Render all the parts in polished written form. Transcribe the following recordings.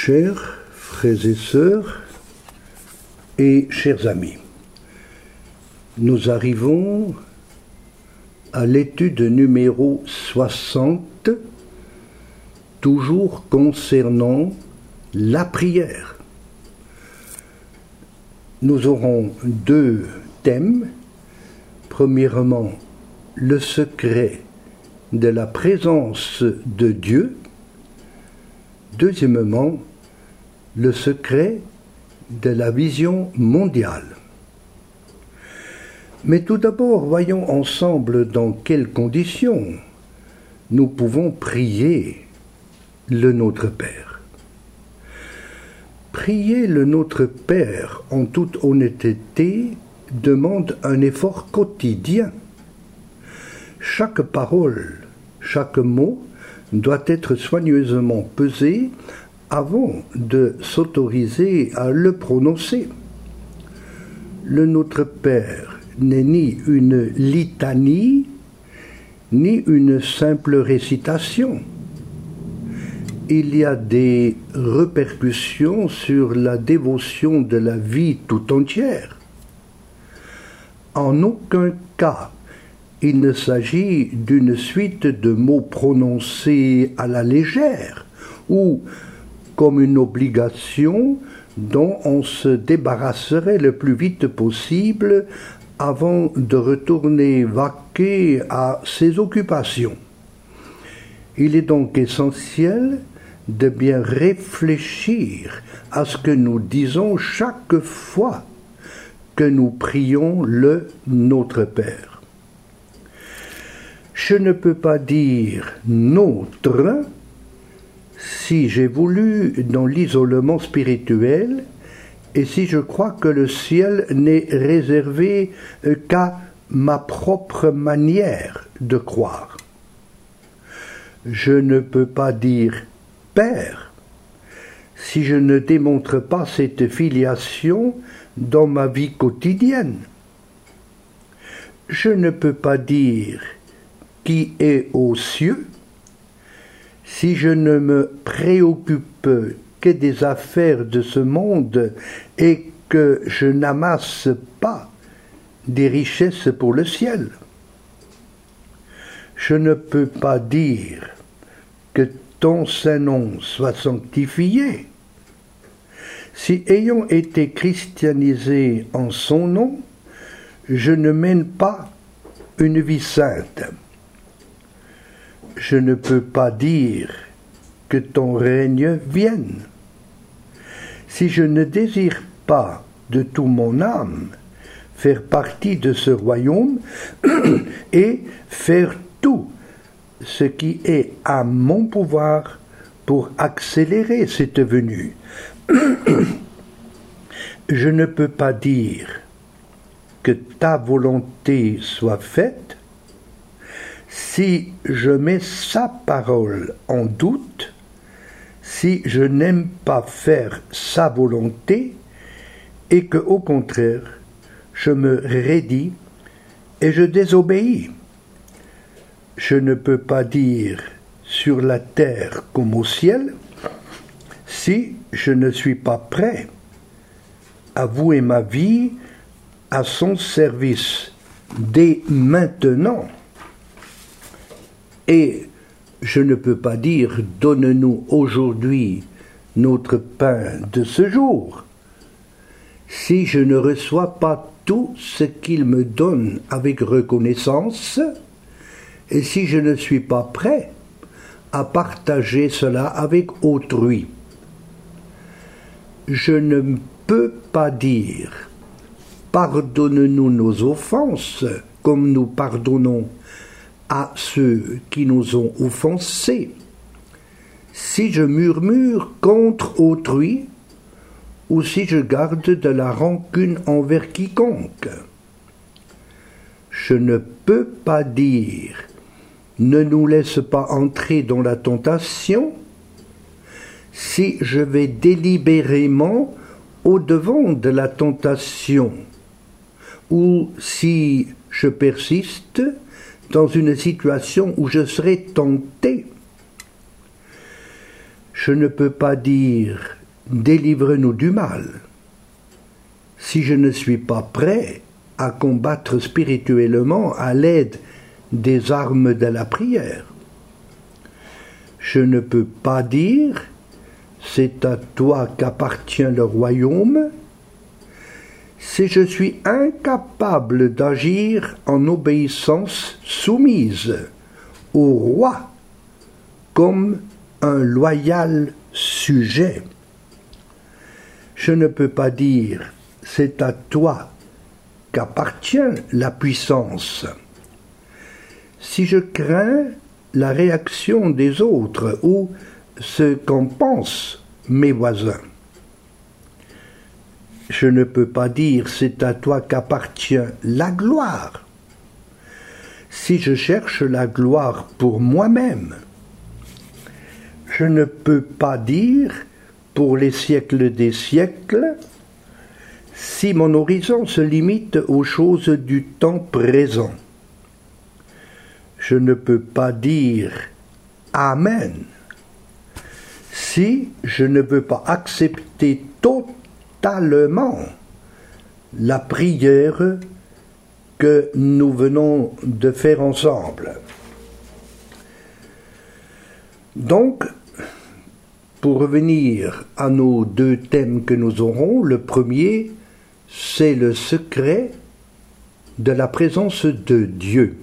Chers frères et sœurs et chers amis, nous arrivons à l'étude numéro 60, toujours concernant la prière. Nous aurons deux thèmes. Premièrement, le secret de la présence de Dieu. Deuxièmement, le secret de la vision mondiale. Mais tout d'abord, voyons ensemble dans quelles conditions nous pouvons prier le Notre Père. Prier le Notre Père en toute honnêteté demande un effort quotidien. Chaque parole, chaque mot doit être soigneusement pesé avant de s'autoriser à le prononcer. Le Notre Père n'est ni une litanie, ni une simple récitation. Il y a des répercussions sur la dévotion de la vie tout entière. En aucun cas, il ne s'agit d'une suite de mots prononcés à la légère ou comme une obligation dont on se débarrasserait le plus vite possible avant de retourner vaquer à ses occupations. Il est donc essentiel de bien réfléchir à ce que nous disons chaque fois que nous prions le Notre Père. Je ne peux pas dire « notre » si j'ai voulu dans l'isolement spirituel et si je crois que le ciel n'est réservé qu'à ma propre manière de croire. Je ne peux pas dire « Père » si je ne démontre pas cette filiation dans ma vie quotidienne. Je ne peux pas dire « qui est aux cieux » si je ne me préoccupe que des affaires de ce monde et que je n'amasse pas des richesses pour le ciel. Je ne peux pas dire que ton Saint-Nom soit sanctifié si, ayant été christianisé en son nom, je ne mène pas une vie sainte. Je ne peux pas dire que ton règne vienne si je ne désire pas de toute mon âme faire partie de ce royaume et faire tout ce qui est à mon pouvoir pour accélérer cette venue. Je ne peux pas dire que ta volonté soit faite si je mets sa parole en doute, si je n'aime pas faire sa volonté et que, au contraire, je me raidis et je désobéis. Je ne peux pas dire sur la terre comme au ciel si je ne suis pas prêt à vouer ma vie à son service dès maintenant. Et je ne peux pas dire « donne-nous aujourd'hui notre pain de ce jour » si je ne reçois pas tout ce qu'il me donne avec reconnaissance et si je ne suis pas prêt à partager cela avec autrui. Je ne peux pas dire « pardonne-nous nos offenses » comme nous pardonnons à ceux qui nous ont offensés, si je murmure contre autrui ou si je garde de la rancune envers quiconque. Je ne peux pas dire « ne nous laisse pas entrer dans la tentation » si je vais délibérément au-devant de la tentation ou si je persiste dans une situation où je serai tenté. Je ne peux pas dire « délivre-nous du mal » si je ne suis pas prêt à combattre spirituellement à l'aide des armes de la prière. Je ne peux pas dire « c'est à toi qu'appartient le royaume » si je suis incapable d'agir en obéissance soumise au roi comme un loyal sujet. Je ne peux pas dire « c'est à toi qu'appartient la puissance » si je crains la réaction des autres ou ce qu'en pensent mes voisins. Je ne peux pas dire « c'est à toi qu'appartient la gloire » si je cherche la gloire pour moi-même. Je ne peux pas dire « pour les siècles des siècles » si mon horizon se limite aux choses du temps présent. Je ne peux pas dire « Amen » si je ne veux pas accepter totalement la prière que nous venons de faire ensemble. Donc, pour revenir à nos deux thèmes que nous aurons, le premier, c'est le secret de la présence de Dieu.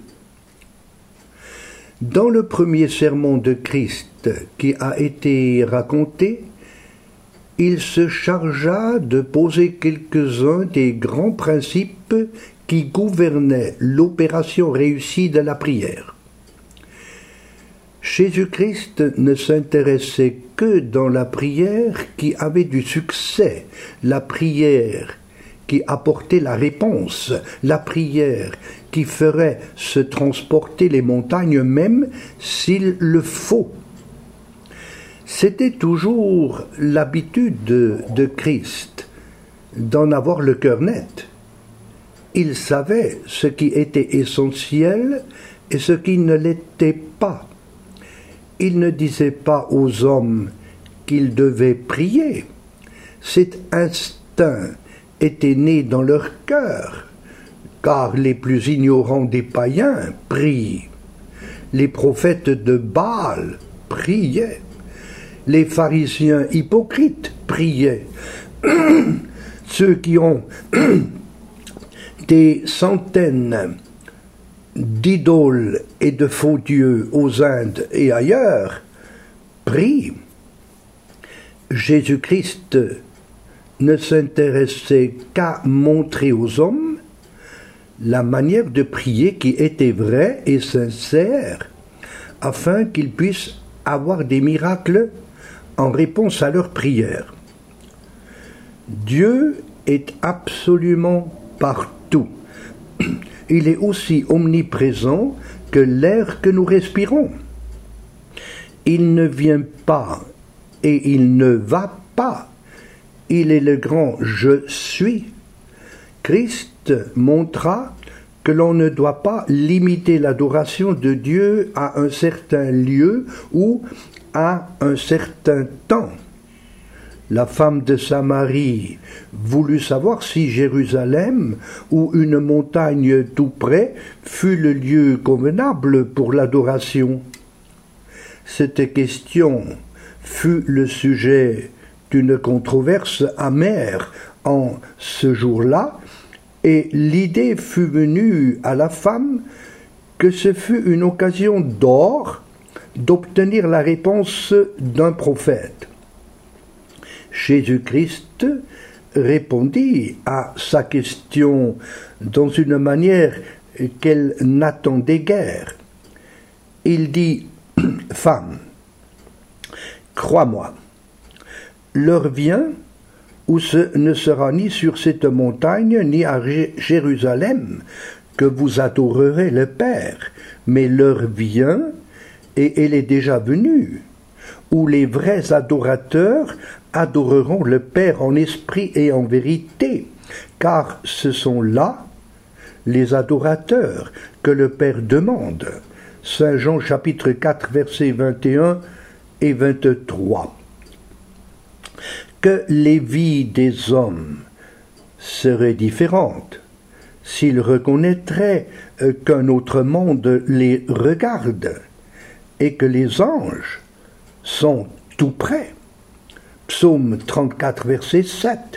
Dans le premier sermon de Christ qui a été raconté, il se chargea de poser quelques-uns des grands principes qui gouvernaient l'opération réussie de la prière. Jésus-Christ ne s'intéressait que dans la prière qui avait du succès, la prière qui apportait la réponse, la prière qui ferait se transporter les montagnes même s'il le faut. C'était toujours l'habitude de Christ d'en avoir le cœur net. Il savait ce qui était essentiel et ce qui ne l'était pas. Il ne disait pas aux hommes qu'ils devaient prier. Cet instinct était né dans leur cœur, car les plus ignorants des païens prient. Les prophètes de Baal priaient. Les pharisiens hypocrites priaient. Ceux qui ont des centaines d'idoles et de faux dieux aux Indes et ailleurs prient. Jésus-Christ ne s'intéressait qu'à montrer aux hommes la manière de prier qui était vraie et sincère, afin qu'ils puissent avoir des miracles en réponse à leurs prières. Dieu est absolument partout. Il est aussi omniprésent que l'air que nous respirons. Il ne vient pas et il ne va pas. Il est le grand « Je suis ». Christ montra que l'on ne doit pas limiter l'adoration de Dieu à un certain lieu ou à un certain temps. La femme de Samarie voulut savoir si Jérusalem ou une montagne tout près fut le lieu convenable pour l'adoration. Cette question fut le sujet d'une controverse amère en ce jour-là, et l'idée fut venue à la femme que ce fut une occasion d'or d'obtenir la réponse d'un prophète. Jésus-Christ répondit à sa question dans une manière qu'elle n'attendait guère. Il dit « Femme, crois-moi, l'heure vient où ce ne sera ni sur cette montagne ni à Jérusalem que vous adorerez le Père, mais l'heure vient, et elle est déjà venue, où les vrais adorateurs adoreront le Père en esprit et en vérité, car ce sont là les adorateurs que le Père demande. Saint Jean chapitre 4 versets 21 et 23. que les vies des hommes seraient différentes s'ils reconnaîtraient qu'un autre monde les regarde et que les anges sont tout près. Psaume 34, verset 7.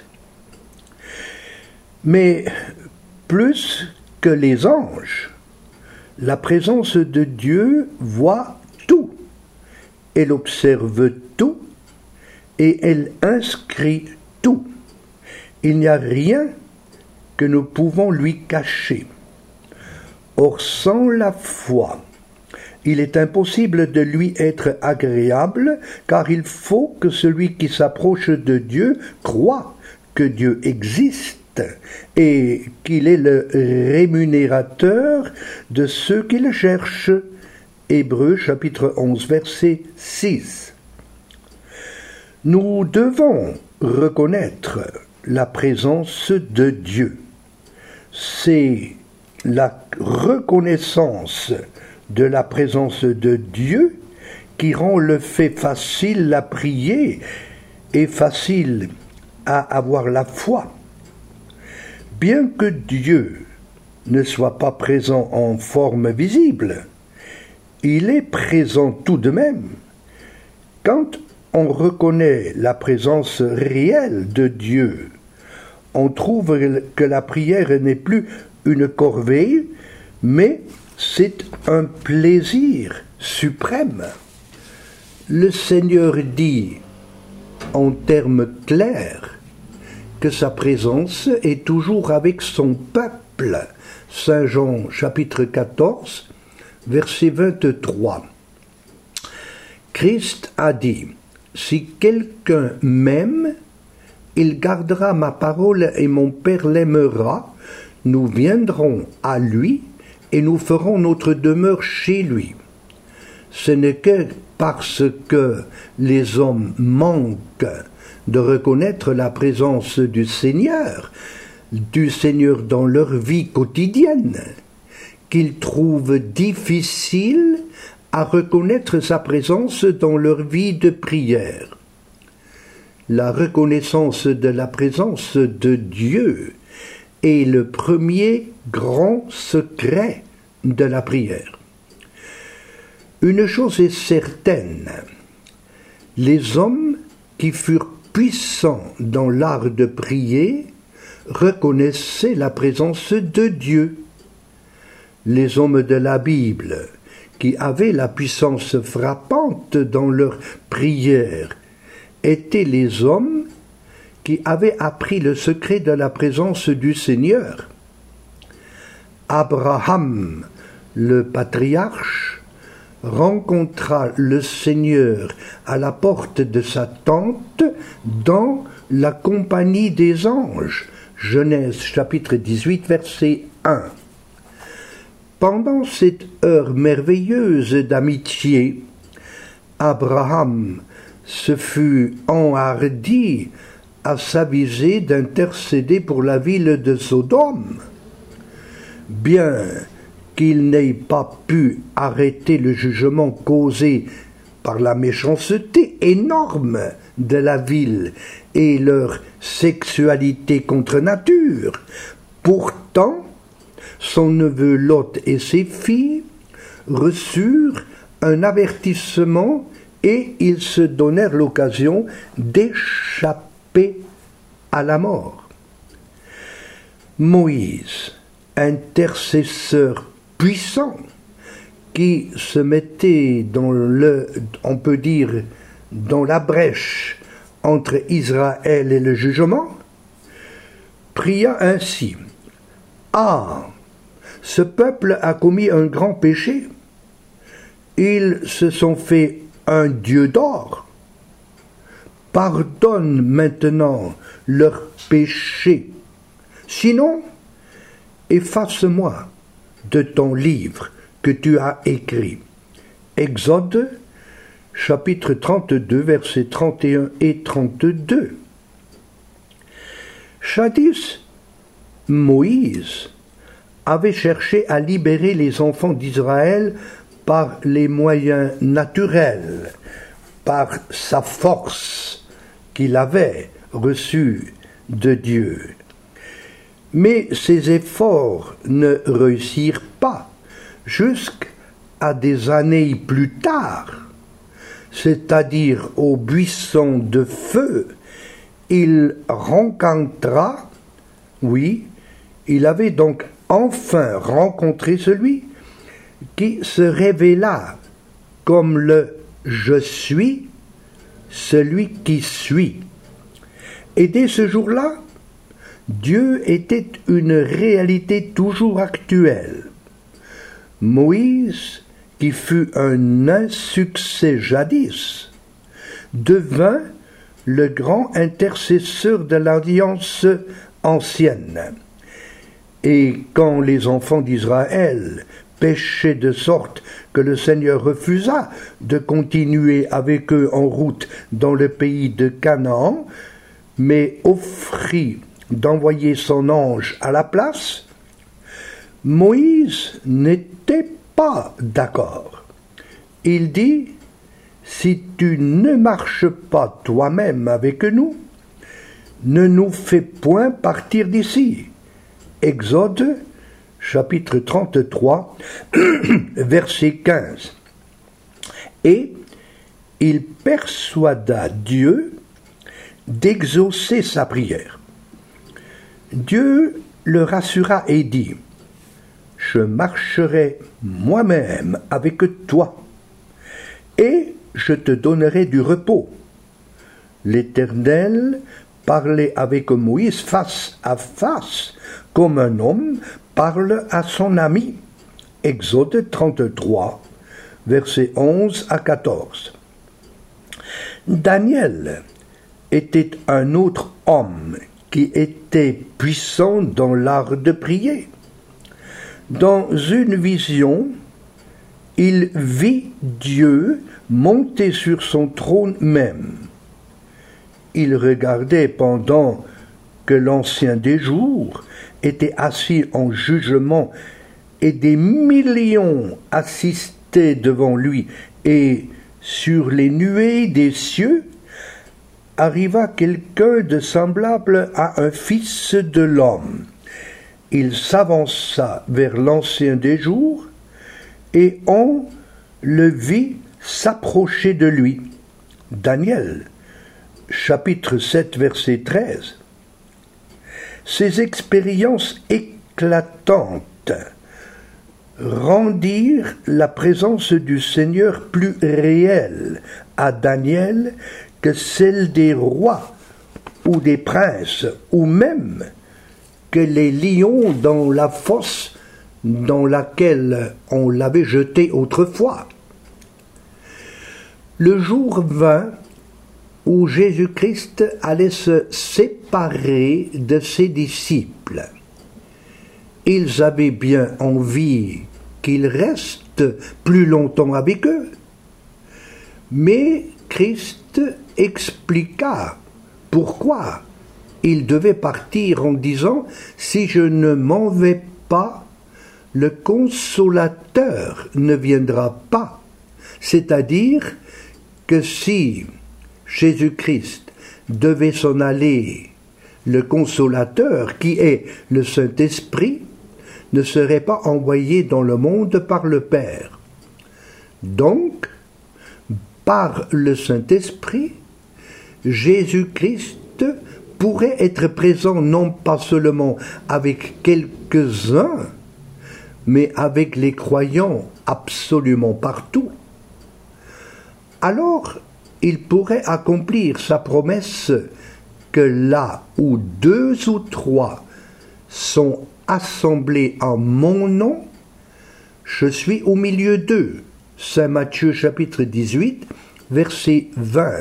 Mais plus que les anges, la présence de Dieu voit tout. Elle observe tout et elle inscrit tout. Il n'y a rien que nous pouvons lui cacher. Or, sans la foi, il est impossible de lui être agréable, car il faut que celui qui s'approche de Dieu croie que Dieu existe et qu'il est le rémunérateur de ceux qui le cherchent. Hébreux chapitre 11, verset 6. Nous devons reconnaître la présence de Dieu. C'est la reconnaissance de la présence de Dieu qui rend le fait facile à prier et facile à avoir la foi. Bien que Dieu ne soit pas présent en forme visible, il est présent tout de même. Quand on reconnaît la présence réelle de Dieu, on trouve que la prière n'est plus une corvée, mais c'est un plaisir suprême. Le Seigneur dit, en termes clairs, que sa présence est toujours avec son peuple. Saint Jean chapitre 14, verset 23. Christ a dit, « Si quelqu'un m'aime, il gardera ma parole et mon Père l'aimera. Nous viendrons à lui et nous ferons notre demeure chez lui. » Ce n'est que parce que les hommes manquent de reconnaître la présence du Seigneur dans leur vie quotidienne, qu'ils trouvent difficile à reconnaître sa présence dans leur vie de prière. La reconnaissance de la présence de Dieu est le premier grand secret de la prière. Une chose est certaine, les hommes qui furent puissants dans l'art de prier reconnaissaient la présence de Dieu. Les hommes de la Bible qui avaient la puissance frappante dans leur prière étaient les hommes qui avaient appris le secret de la présence du Seigneur. Abraham, le patriarche, rencontra le Seigneur à la porte de sa tente dans la compagnie des anges. Genèse chapitre 18, verset 1. Pendant cette heure merveilleuse d'amitié, Abraham se fut enhardi à s'aviser d'intercéder pour la ville de Sodome. Bien qu'il n'ait pas pu arrêter le jugement causé par la méchanceté énorme de la ville et leur sexualité contre nature, pourtant, son neveu Lot et ses filles reçurent un avertissement et ils se donnèrent l'occasion d'échapper à la mort. Moïse, intercesseur puissant, qui se mettait on peut dire, dans la brèche entre Israël et le jugement, pria ainsi: « Ah, ce peuple a commis un grand péché. Ils se sont fait un dieu d'or. Pardonne maintenant leur péché. Sinon, efface-moi de ton livre que tu as écrit. » Exode, chapitre 32, versets 31 et 32. Jadis, Moïse avait cherché à libérer les enfants d'Israël par les moyens naturels, par sa force qu'il avait reçus de Dieu. Mais ces efforts ne réussirent pas jusqu'à des années plus tard, c'est-à-dire au buisson de feu. Il rencontra, oui, il avait donc enfin rencontré celui qui se révéla comme le « je suis », celui qui suit. Et dès ce jour-là, Dieu était une réalité toujours actuelle. Moïse, qui fut un insuccès jadis, devint le grand intercesseur de l'alliance ancienne. Et quand les enfants d'Israël péchaient de sorte que le Seigneur refusa de continuer avec eux en route dans le pays de Canaan, mais offrit d'envoyer son ange à la place, Moïse n'était pas d'accord. Il dit, « Si tu ne marches pas toi-même avec nous, ne nous fais point partir d'ici. » Exode, chapitre 33, verset 15. Et il persuada Dieu d'exaucer sa prière. Dieu le rassura et dit, « Je marcherai moi-même avec toi, et je te donnerai du repos. » L'Éternel parlait avec Moïse face à face, comme un homme parle à son ami. Exode 33, versets 11 à 14. Daniel était un autre homme qui était puissant dans l'art de prier. Dans une vision, il vit Dieu monter sur son trône même. Il regardait pendant que l'Ancien des jours était assis en jugement et des millions assistaient devant lui, et sur les nuées des cieux arriva quelqu'un de semblable à un fils de l'homme. Il s'avança vers l'Ancien des jours, et on le vit s'approcher de lui. Daniel, chapitre 7, verset 13. Ces expériences éclatantes rendirent la présence du Seigneur plus réelle à Daniel que celle des rois ou des princes, ou même que les lions dans la fosse dans laquelle on l'avait jeté autrefois. Le jour vint où Jésus-Christ allait se séparer de ses disciples. Ils avaient bien envie qu'il reste plus longtemps avec eux, mais Christ expliqua pourquoi il devait partir en disant « Si je ne m'en vais pas, le Consolateur ne viendra pas. » C'est-à-dire que si Jésus-Christ devait s'en aller, le Consolateur, qui est le Saint-Esprit, ne serait pas envoyé dans le monde par le Père. Donc, par le Saint-Esprit, Jésus-Christ pourrait être présent non pas seulement avec quelques-uns, mais avec les croyants absolument partout. Alors, il pourrait accomplir sa promesse que là où 2 ou 3 sont assemblés en mon nom, je suis au milieu d'eux. Saint Matthieu chapitre 18, verset 20.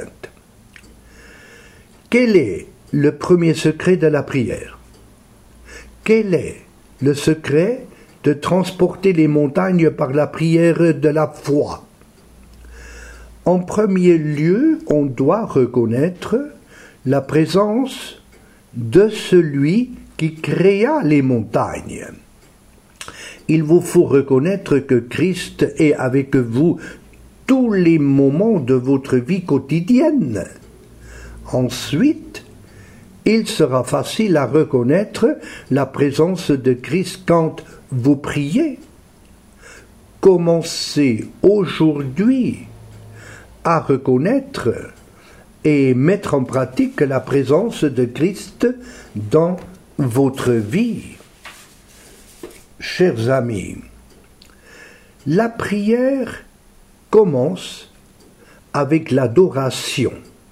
Quel est le premier secret de la prière? Quel est le secret de transporter les montagnes par la prière de la foi? En premier lieu, on doit reconnaître la présence de celui qui créa les montagnes. Il vous faut reconnaître que Christ est avec vous tous les moments de votre vie quotidienne. Ensuite, il sera facile à reconnaître la présence de Christ quand vous priez. Commencez aujourd'hui à reconnaître et mettre en pratique la présence de Christ dans votre vie. Chers amis, la prière commence avec l'adoration.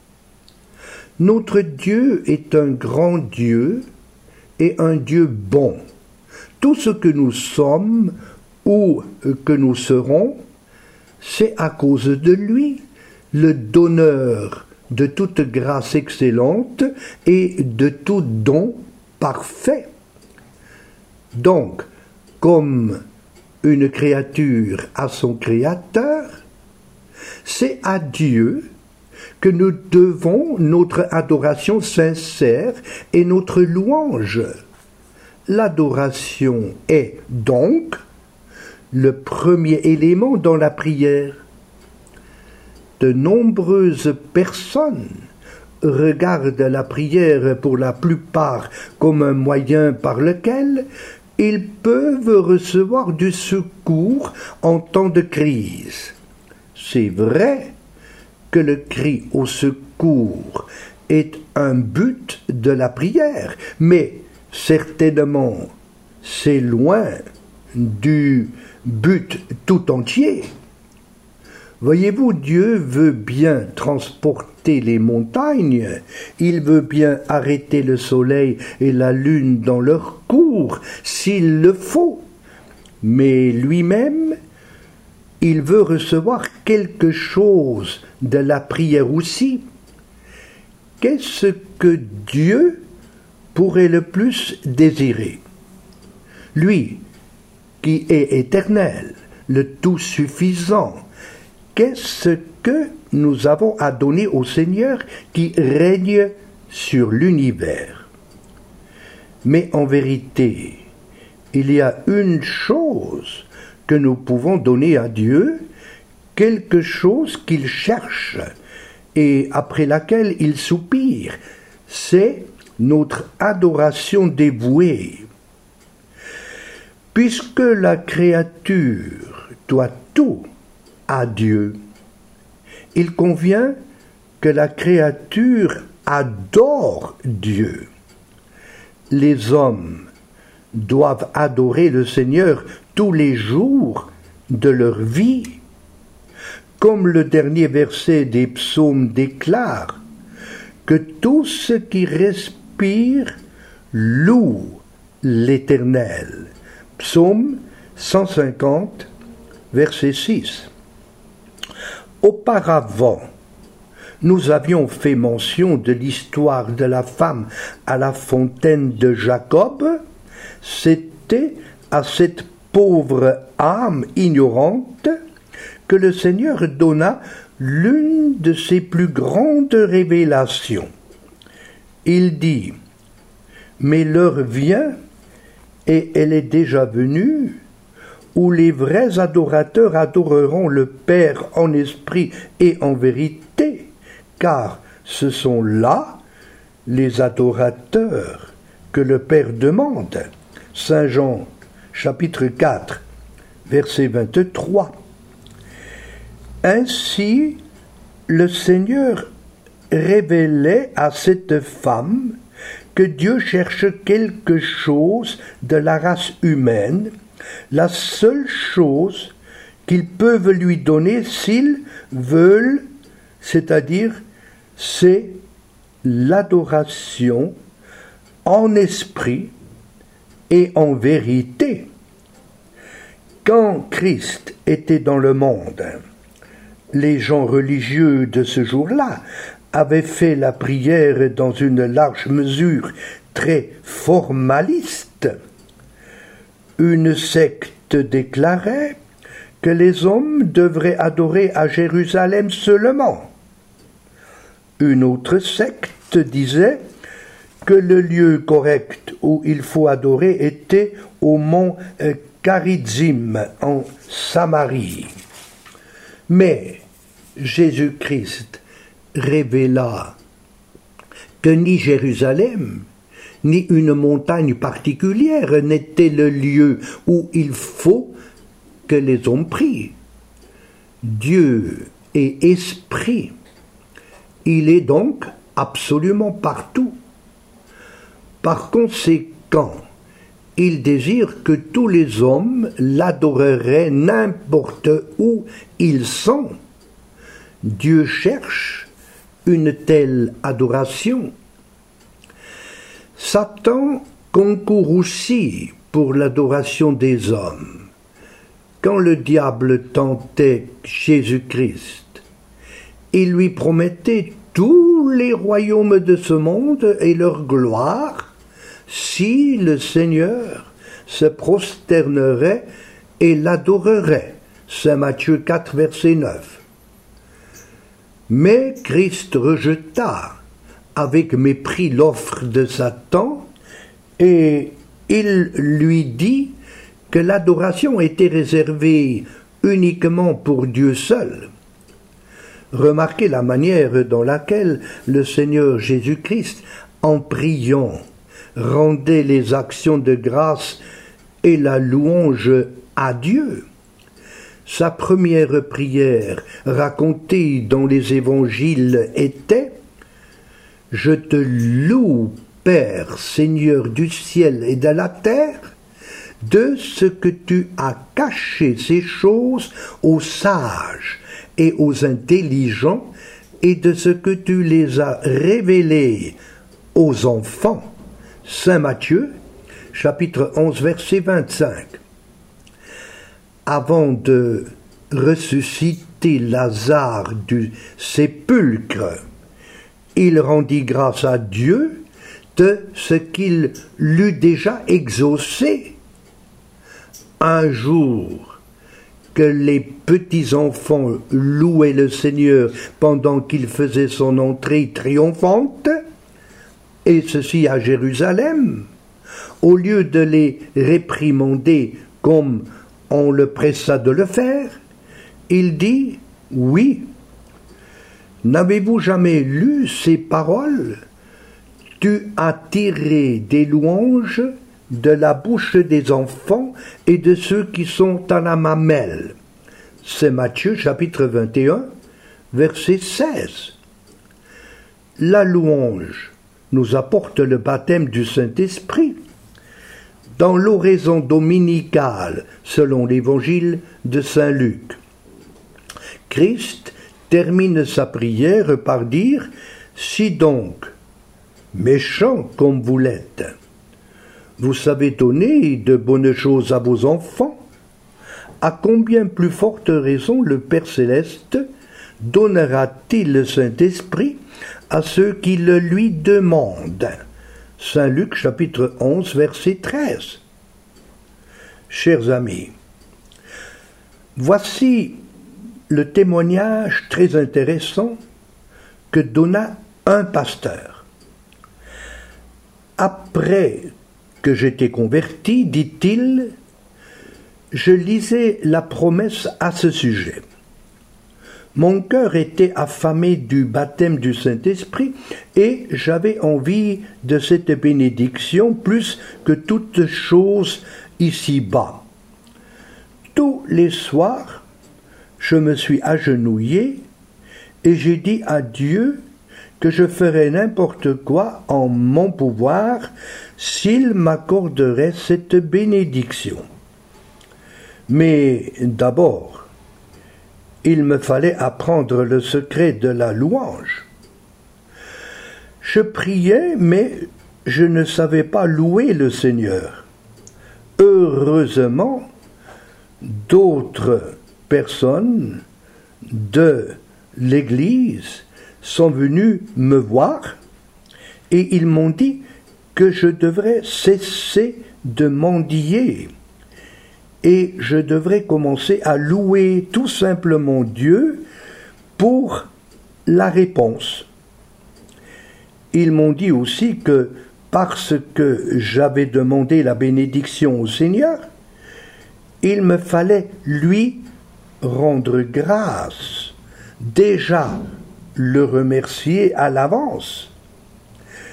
Notre Dieu est un grand Dieu et un Dieu bon. Tout ce que nous sommes ou que nous serons, c'est à cause de lui, le donneur de toute grâce excellente et de tout don parfait. Donc, comme une créature à son Créateur, c'est à Dieu que nous devons notre adoration sincère et notre louange. L'adoration est donc le premier élément dans la prière. De nombreuses personnes regardent la prière pour la plupart comme un moyen par lequel ils peuvent recevoir du secours en temps de crise. C'est vrai que le cri au secours est un but de la prière, mais certainement c'est loin du but tout entier. Voyez-vous, Dieu veut bien transporter les montagnes, il veut bien arrêter le soleil et la lune dans leur cours, s'il le faut, mais lui-même, il veut recevoir quelque chose de la prière aussi. Qu'est-ce que Dieu pourrait le plus désirer? Lui, qui est éternel, le tout-suffisant, qu'est-ce que nous avons à donner au Seigneur qui règne sur l'univers? Mais en vérité, il y a une chose que nous pouvons donner à Dieu, quelque chose qu'il cherche et après laquelle il soupire, c'est notre adoration dévouée. Puisque la créature doit tout à Dieu, il convient que la créature adore Dieu. Les hommes doivent adorer le Seigneur tous les jours de leur vie. Comme le dernier verset des psaumes déclare, que tout ce qui respire loue l'Éternel. Psaume 150, verset 6. Auparavant, nous avions fait mention de l'histoire de la femme à la fontaine de Jacob. C'était à cette pauvre âme ignorante que le Seigneur donna l'une de ses plus grandes révélations. Il dit, « Mais l'heure vient, et elle est déjà venue, où les vrais adorateurs adoreront le Père en esprit et en vérité, car ce sont là les adorateurs que le Père demande. » Saint Jean, chapitre 4, verset 23. Ainsi, le Seigneur révélait à cette femme que Dieu cherche quelque chose de la race humaine, la seule chose qu'ils peuvent lui donner s'ils veulent, c'est-à-dire c'est l'adoration en esprit et en vérité. Quand Christ était dans le monde, les gens religieux de ce jour-là avaient fait la prière dans une large mesure très formaliste. Une secte déclarait que les hommes devraient adorer à Jérusalem seulement. Une autre secte disait que le lieu correct où il faut adorer était au mont Carizim en Samarie. Mais Jésus-Christ révéla que ni Jérusalem, ni une montagne particulière n'était le lieu où il faut que les hommes prient. Dieu est esprit. Il est donc absolument partout. Par conséquent, il désire que tous les hommes l'adoreraient n'importe où ils sont. Dieu cherche une telle adoration. Satan concourt aussi pour l'adoration des hommes. Quand le diable tentait Jésus-Christ, il lui promettait tous les royaumes de ce monde et leur gloire si le Seigneur se prosternerait et l'adorerait. Saint Matthieu 4, verset 9. Mais Christ rejeta avec mépris l'offre de Satan et il lui dit que l'adoration était réservée uniquement pour Dieu seul. Remarquez la manière dans laquelle le Seigneur Jésus-Christ, en priant, rendait les actions de grâce et la louange à Dieu. Sa première prière, racontée dans les évangiles, était « Je te loue, Père, Seigneur du ciel et de la terre, de ce que tu as caché ces choses aux sages et aux intelligents, et de ce que tu les as révélées aux enfants. » Saint Matthieu, chapitre 11, verset 25. Avant de ressusciter Lazare du sépulcre, il rendit grâce à Dieu de ce qu'il l'eut déjà exaucé. Un jour que les petits-enfants louaient le Seigneur pendant qu'il faisait son entrée triomphante, et ceci à Jérusalem, au lieu de les réprimander comme on le pressa de le faire, il dit « Oui, n'avez-vous jamais lu ces paroles ? Tu as tiré des louanges de la bouche des enfants et de ceux qui sont à la mamelle. » C'est Matthieu chapitre 21, verset 16. La louange nous apporte le baptême du Saint-Esprit. Dans l'oraison dominicale, selon l'évangile de Saint Luc, Christ termine sa prière par dire « Si donc, méchants comme vous l'êtes, vous savez donner de bonnes choses à vos enfants, à combien plus forte raison le Père Céleste donnera-t-il le Saint-Esprit à ceux qui le lui demandent ?» Saint Luc chapitre 11 verset 13. Chers amis, voici le témoignage très intéressant que donna un pasteur. Après que j'étais converti, dit-il, je lisais la promesse à ce sujet. Mon cœur était affamé du baptême du Saint-Esprit et j'avais envie de cette bénédiction plus que toute chose ici-bas. Tous les soirs, je me suis agenouillé et j'ai dit à Dieu que je ferais n'importe quoi en mon pouvoir s'il m'accorderait cette bénédiction. Mais d'abord, il me fallait apprendre le secret de la louange. Je priais, mais je ne savais pas louer le Seigneur. Heureusement, d'autres personnes de l'Église sont venues me voir et ils m'ont dit que je devrais cesser de mendier et je devrais commencer à louer tout simplement Dieu pour la réponse. Ils m'ont dit aussi que parce que j'avais demandé la bénédiction au Seigneur, il me fallait lui rendre grâce, déjà le remercier à l'avance.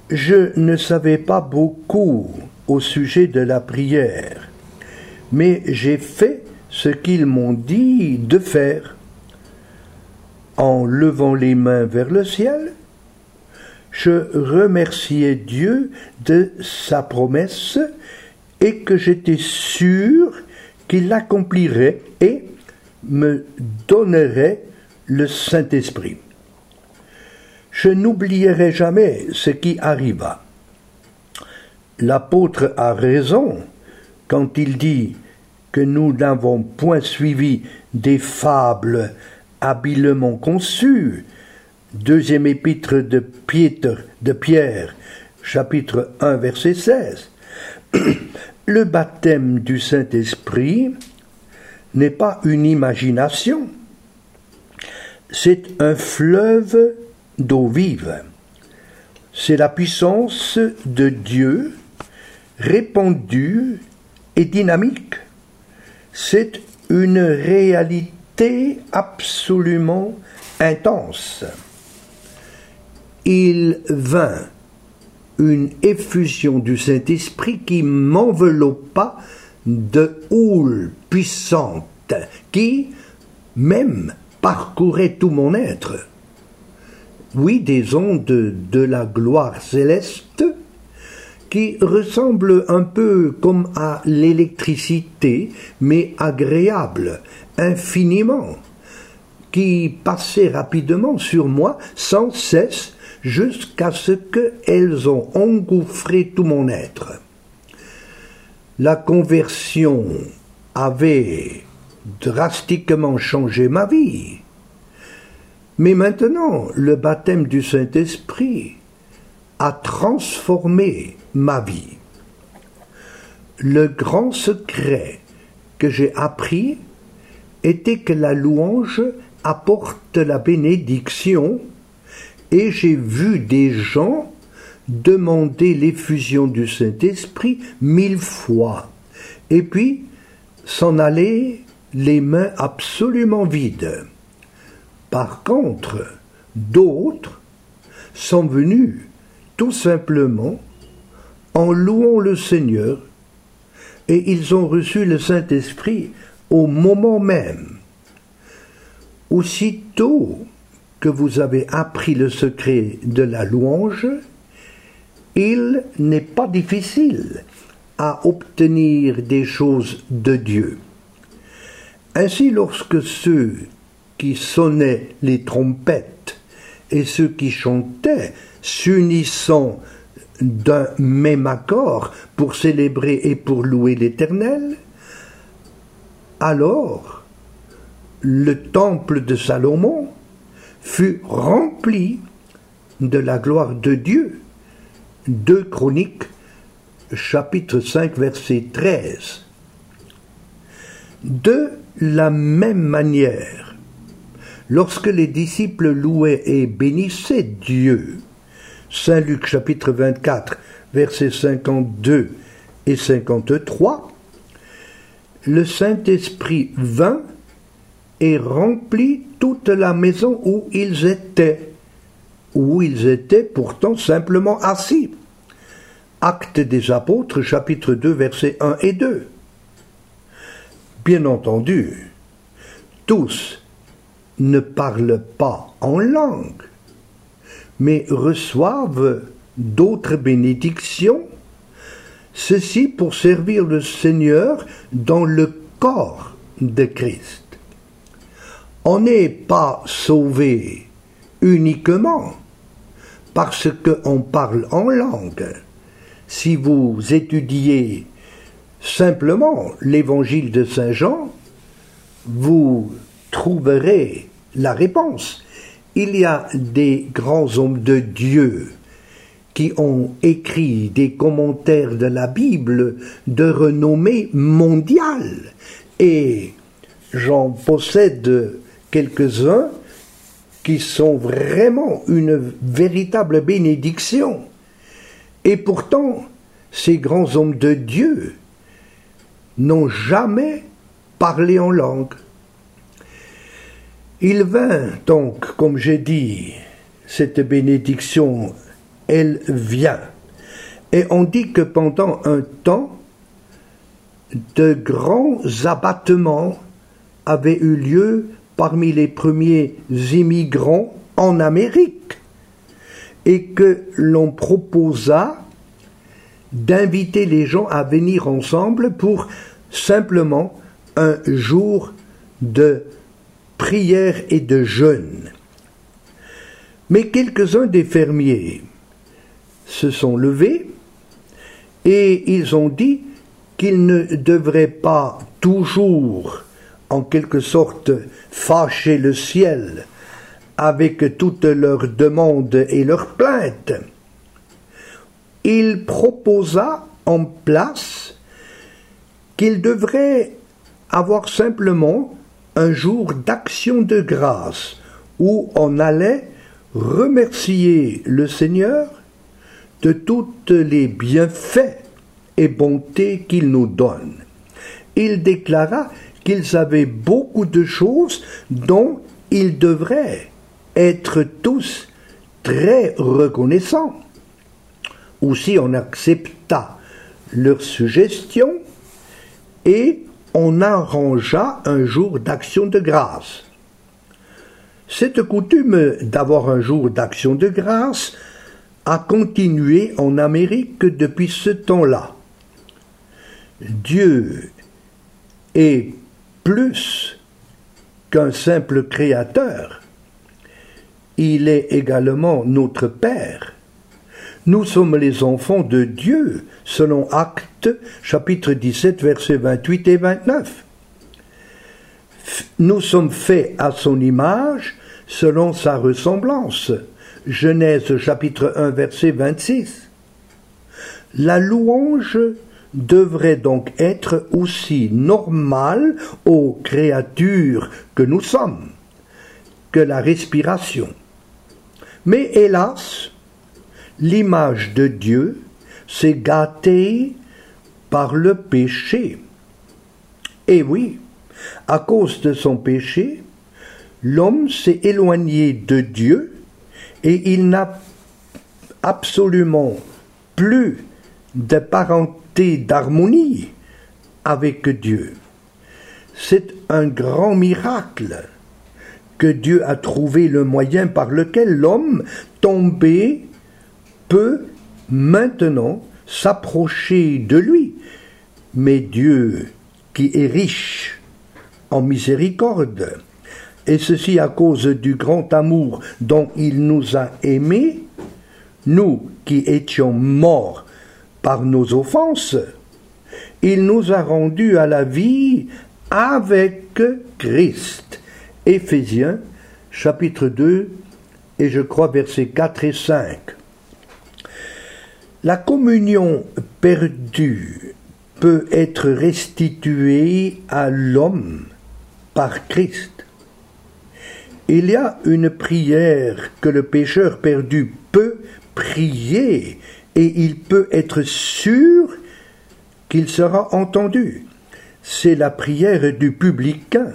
Je ne savais pas beaucoup au sujet de la prière, mais j'ai fait ce qu'ils m'ont dit de faire. En levant les mains vers le ciel, je remerciais Dieu de sa promesse et que j'étais sûr qu'il l'accomplirait et me donnerait le Saint-Esprit. Je n'oublierai jamais ce qui arriva. L'apôtre a raison quand il dit que nous n'avons point suivi des fables habilement conçues. Deuxième épître de Pierre, chapitre 1, verset 16. Le baptême du Saint-Esprit n'est pas une imagination, c'est un fleuve d'eau vive. C'est la puissance de Dieu répandue et dynamique. C'est une réalité absolument intense. Il vint une effusion du Saint-Esprit qui m'enveloppa de houle puissante, qui même parcourait tout mon être. Oui, des ondes de la gloire céleste qui ressemblent un peu comme à l'électricité, mais agréable, infiniment, qui passaient rapidement sur moi sans cesse jusqu'à ce qu'elles ont engouffré tout mon être. La conversion avait drastiquement changé ma vie. Mais maintenant, le baptême du Saint-Esprit a transformé ma vie. Le grand secret que j'ai appris était que la louange apporte la bénédiction, et j'ai vu des gens demander l'effusion du Saint-Esprit 1000 fois, et puis s'en aller les mains absolument vides. Par contre, d'autres sont venus tout simplement en louant le Seigneur, et ils ont reçu le Saint-Esprit au moment même. Aussitôt que vous avez appris le secret de la louange, il n'est pas difficile à obtenir des choses de Dieu. Ainsi, lorsque ceux qui sonnaient les trompettes et ceux qui chantaient, s'unissant d'un même accord pour célébrer et pour louer l'Éternel, alors le temple de Salomon fut rempli de la gloire de Dieu. 2 Chroniques, chapitre 5, verset 13. De la même manière, lorsque les disciples louaient et bénissaient Dieu, Saint Luc chapitre 24, versets 52 et 53, le Saint-Esprit vint et remplit toute la maison où ils étaient pourtant simplement assis. Actes des Apôtres, chapitre 2, versets 1 et 2. Bien entendu, tous ne parlent pas en langue, mais reçoivent d'autres bénédictions, ceci pour servir le Seigneur dans le corps de Christ. On n'est pas sauvé uniquement parce qu'on parle en langue. Si vous étudiez simplement l'évangile de Saint Jean, vous trouverez la réponse. Il y a des grands hommes de Dieu qui ont écrit des commentaires de la Bible de renommée mondiale. Et j'en possède quelques-uns qui sont vraiment une véritable bénédiction. Et pourtant, ces grands hommes de Dieu n'ont jamais parlé en langue. Il vint donc, comme j'ai dit, cette bénédiction elle vient. Et on dit que pendant un temps, de grands abattements avaient eu lieu parmi les premiers immigrants en Amérique, et que l'on proposa d'inviter les gens à venir ensemble pour simplement un jour de prière et de jeûne. Mais quelques-uns des fermiers se sont levés et ils ont dit qu'ils ne devraient pas toujours, en quelque sorte, fâcher le ciel avec toutes leurs demandes et leurs plaintes. Il proposa en place qu'il devrait avoir simplement un jour d'action de grâce où on allait remercier le Seigneur de toutes les bienfaits et bontés qu'il nous donne. Il déclara qu'ils avaient beaucoup de choses dont ils devraient être tous très reconnaissants. Aussi on accepta leurs suggestions et on arrangea un jour d'action de grâce. Cette coutume d'avoir un jour d'action de grâce a continué en Amérique depuis ce temps-là. Dieu est plus qu'un simple créateur. Il est également notre Père. Nous sommes les enfants de Dieu, selon Actes, chapitre 17, versets 28 et 29. Nous sommes faits à son image, selon sa ressemblance. Genèse, chapitre 1, verset 26. La louange devrait donc être aussi normale aux créatures que nous sommes que la respiration. Mais hélas, l'image de Dieu s'est gâtée par le péché. Et oui, à cause de son péché, l'homme s'est éloigné de Dieu et il n'a absolument plus de parenté d'harmonie avec Dieu. C'est un grand miracle que Dieu a trouvé le moyen par lequel l'homme tombé peut maintenant s'approcher de lui. Mais Dieu, qui est riche en miséricorde, et ceci à cause du grand amour dont il nous a aimés, nous qui étions morts par nos offenses, il nous a rendus à la vie avec Christ. Éphésiens, chapitre 2, et je crois versets 4 et 5. La communion perdue peut être restituée à l'homme par Christ. Il y a une prière que le pécheur perdu peut prier et il peut être sûr qu'il sera entendu. C'est la prière du publicain.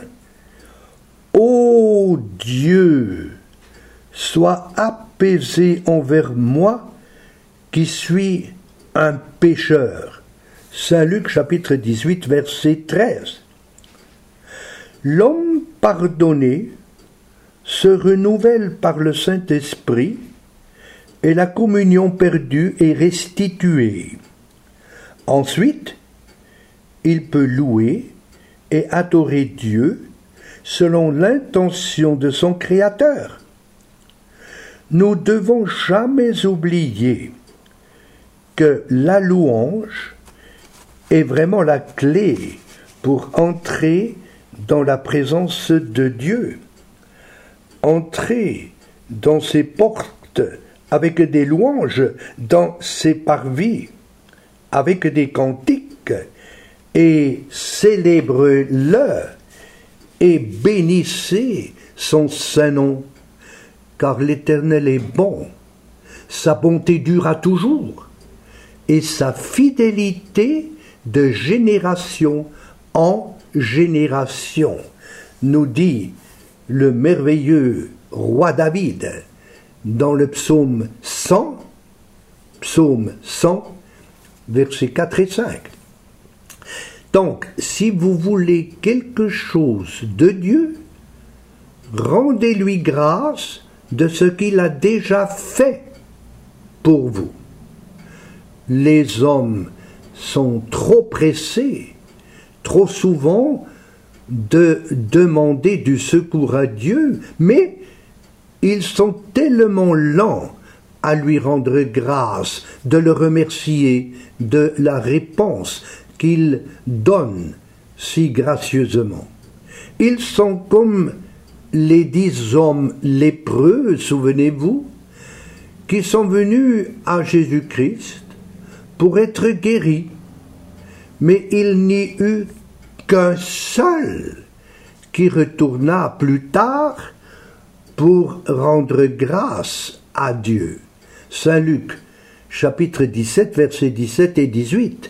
Ô Dieu, sois apaisé envers moi qui suis un pécheur. Saint Luc chapitre 18 verset 13. L'homme pardonné se renouvelle par le Saint-Esprit et la communion perdue est restituée. Ensuite, il peut louer et adorer Dieu selon l'intention de son Créateur. Nous ne devons jamais oublier que la louange est vraiment la clé pour entrer dans la présence de Dieu. Entrer dans ses portes avec des louanges, dans ses parvis, avec des cantiques, et célèbre-le, et bénissez son saint nom, car l'Éternel est bon, sa bonté dura toujours, et sa fidélité de génération en génération, nous dit le merveilleux roi David dans le psaume 100, Psaume 100, versets 4 et 5. Donc, si vous voulez quelque chose de Dieu, rendez-lui grâce de ce qu'il a déjà fait pour vous. Les hommes sont trop pressés, trop souvent, de demander du secours à Dieu, mais ils sont tellement lents à lui rendre grâce, de le remercier de la réponse qu'il donne si gracieusement. Ils sont comme les 10 hommes lépreux, souvenez-vous, qui sont venus à Jésus-Christ pour être guéris, mais il n'y eut qu'un seul qui retourna plus tard pour rendre grâce à Dieu. Saint Luc, chapitre 17, versets 17 et 18.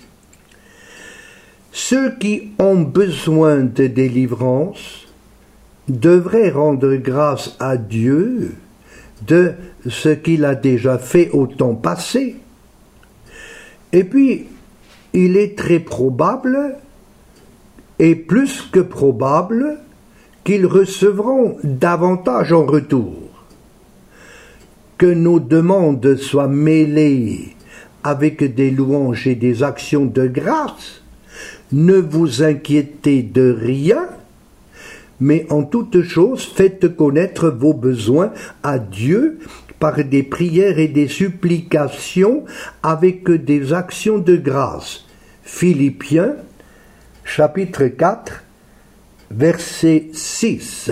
Ceux qui ont besoin de délivrance devraient rendre grâce à Dieu de ce qu'il a déjà fait au temps passé. Et puis, il est très probable, et plus que probable, qu'ils recevront davantage en retour. Que nos demandes soient mêlées avec des louanges et des actions de grâce, ne vous inquiétez de rien, mais en toute chose faites connaître vos besoins à Dieu par des prières et des supplications avec des actions de grâce. Philippiens, chapitre 4, verset 6.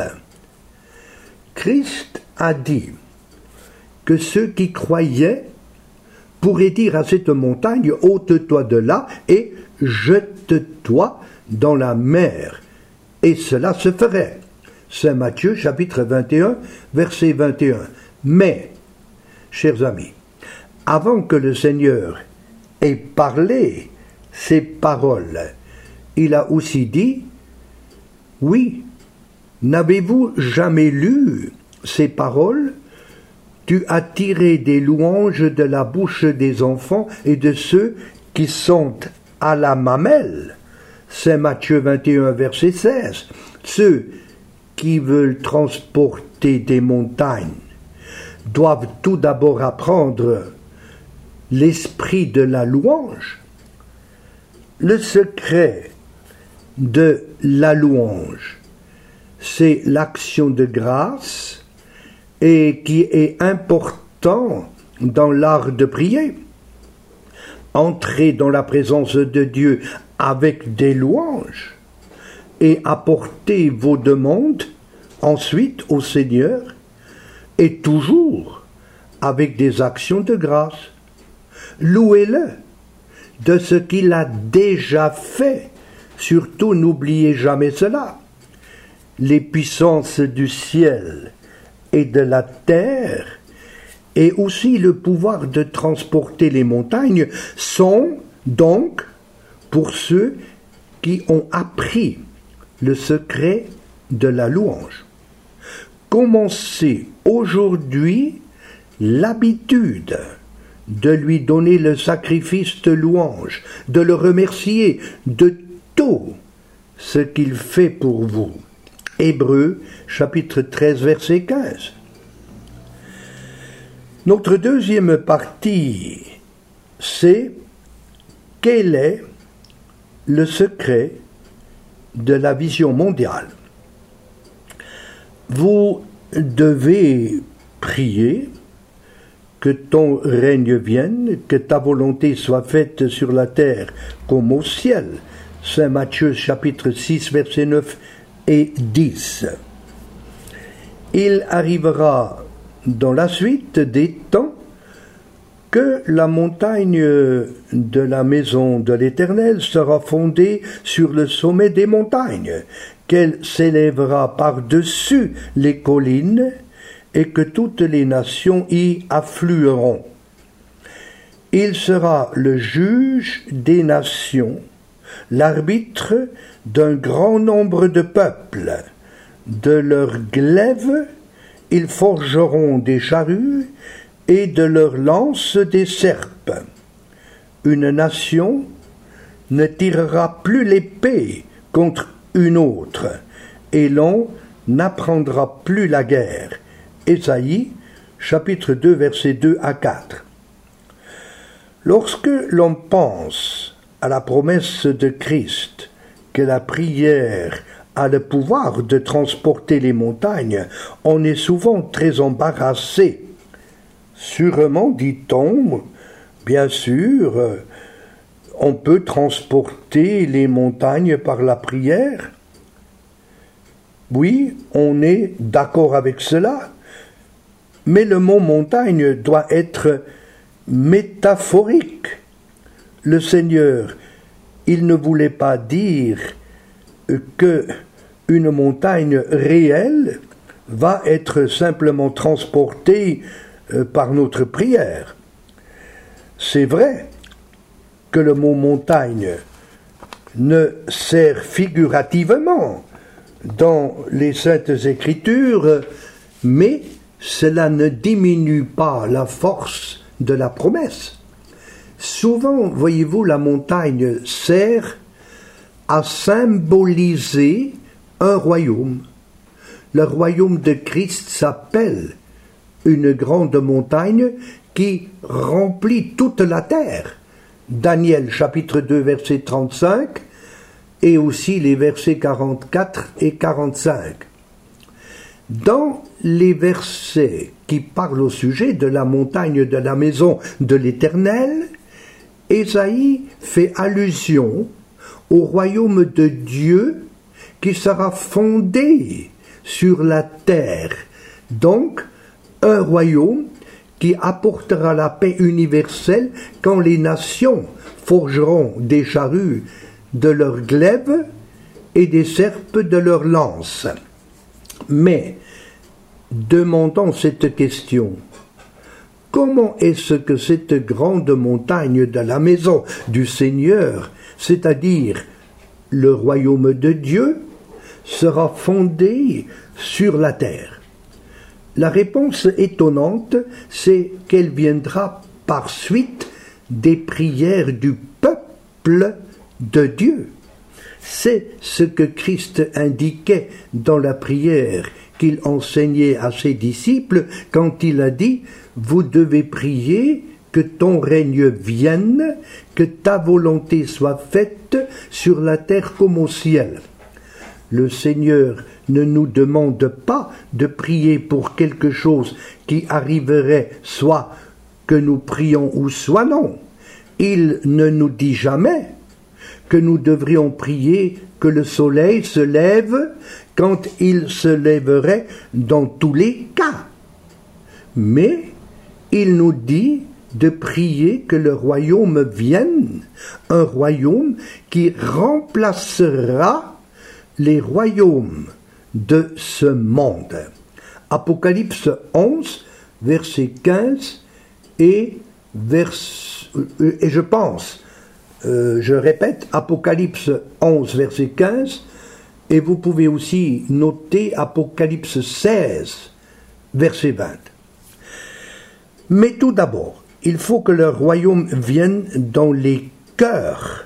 Christ a dit que ceux qui croyaient pourraient dire à cette montagne, ôte-toi de là et jette-toi dans la mer. Et cela se ferait. Saint Matthieu, chapitre 21, verset 21. Mais, chers amis, avant que le Seigneur ait parlé ces paroles, il a aussi dit, oui, n'avez-vous jamais lu ces paroles? Tu as tiré des louanges de la bouche des enfants et de ceux qui sont à la mamelle. Saint Matthieu 21, verset 16. Ceux qui veulent transporter des montagnes doivent tout d'abord apprendre l'esprit de la louange. Le secret de la louange, c'est l'action de grâce et qui est important dans l'art de prier. Entrez dans la présence de Dieu avec des louanges et apportez vos demandes ensuite au Seigneur et toujours avec des actions de grâce. Louez-le de ce qu'il a déjà fait. Surtout, n'oubliez jamais cela. Les puissances du ciel et de la terre, et aussi le pouvoir de transporter les montagnes, sont donc pour ceux qui ont appris le secret de la louange. Commencez aujourd'hui l'habitude de lui donner le sacrifice de louange, de le remercier de tout ce qu'il fait pour vous. Hébreux, chapitre 13, verset 15. Notre deuxième partie, c'est quel est le secret de la vision mondiale. Vous devez prier que ton règne vienne, que ta volonté soit faite sur la terre comme au ciel. Saint Matthieu, chapitre 6, verset 9 et 10. Il arrivera dans la suite des temps que la montagne de la maison de l'Éternel sera fondée sur le sommet des montagnes, qu'elle s'élèvera par-dessus les collines et que toutes les nations y afflueront. Il sera le juge des nations, l'arbitre d'un grand nombre de peuples. De leurs glaives, ils forgeront des charrues et de leurs lances des serpes. Proverbe. Une nation ne tirera plus l'épée contre une autre, et l'on n'apprendra plus la guerre. Ésaïe, chapitre 2, versets 2 à 4. Lorsque l'on pense à la promesse de Christ, que la prière a le pouvoir de transporter les montagnes, on est souvent très embarrassé. Sûrement, dit-on, bien sûr, on peut transporter les montagnes par la prière. Oui, on est d'accord avec cela, mais le mot montagne doit être métaphorique. Le Seigneur, il ne voulait pas dire que une montagne réelle va être simplement transportée par notre prière. C'est vrai que le mot montagne ne sert figurativement dans les Saintes Écritures, mais cela ne diminue pas la force de la promesse. Souvent, voyez-vous, la montagne sert à symboliser un royaume. Le royaume de Christ s'appelle une grande montagne qui remplit toute la terre. Daniel chapitre 2 verset 35 et aussi les versets 44 et 45. Dans les versets qui parlent au sujet de la montagne de la maison de l'Éternel, Ésaïe fait allusion au royaume de Dieu qui sera fondé sur la terre. Donc, un royaume qui apportera la paix universelle quand les nations forgeront des charrues de leurs glaives et des serpes de leurs lances. Mais, demandons cette question. Comment est-ce que cette grande montagne de la maison du Seigneur, c'est-à-dire le royaume de Dieu, sera fondée sur la terre? La réponse étonnante, c'est qu'elle viendra par suite des prières du peuple de Dieu. C'est ce que Christ indiquait dans la prière qu'il enseignait à ses disciples quand il a dit « Vous devez prier que ton règne vienne, que ta volonté soit faite sur la terre comme au ciel. » Le Seigneur ne nous demande pas de prier pour quelque chose qui arriverait soit que nous prions ou soit non. Il ne nous dit jamais que nous devrions prier que le soleil se lève quand il se lèverait dans tous les cas. Mais il nous dit de prier que le royaume vienne, un royaume qui remplacera les royaumes de ce monde. Apocalypse 11, verset 15 et je pense, je répète, Apocalypse 11, verset 15, et vous pouvez aussi noter Apocalypse 16, verset 20. Mais tout d'abord, il faut que le royaume vienne dans les cœurs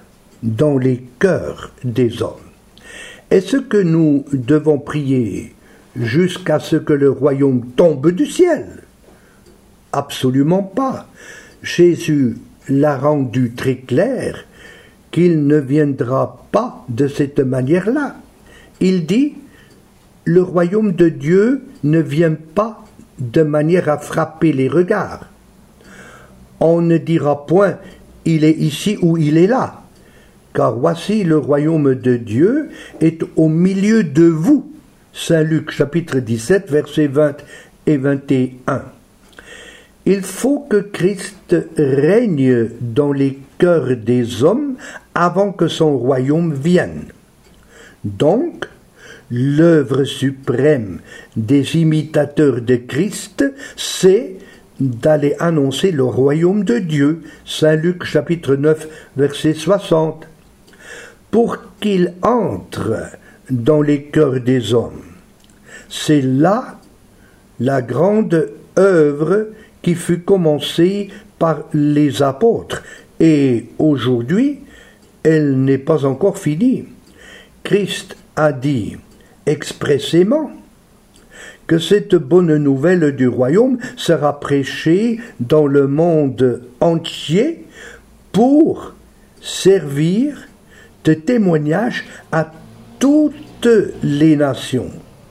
des hommes. Est-ce que nous devons prier jusqu'à ce que le royaume tombe du ciel? Absolument pas. Jésus l'a rendu très clair qu'il ne viendra pas de cette manière-là. Il dit, le royaume de Dieu ne vient pas de manière à frapper les regards. On ne dira point, il est ici ou il est là, car voici le royaume de Dieu est au milieu de vous. Saint Luc chapitre 17, versets 20 et 21. Il faut que Christ règne dans les cœurs des hommes avant que son royaume vienne. Donc, l'œuvre suprême des imitateurs de Christ, c'est d'aller annoncer le royaume de Dieu. Saint Luc chapitre 9, verset 60. Pour qu'il entre dans les cœurs des hommes. C'est là la grande œuvre qui fut commencée par les apôtres, et aujourd'hui, elle n'est pas encore finie. Christ a dit expressément que cette bonne nouvelle du royaume sera prêchée dans le monde entier pour servir de témoignage à toutes les nations.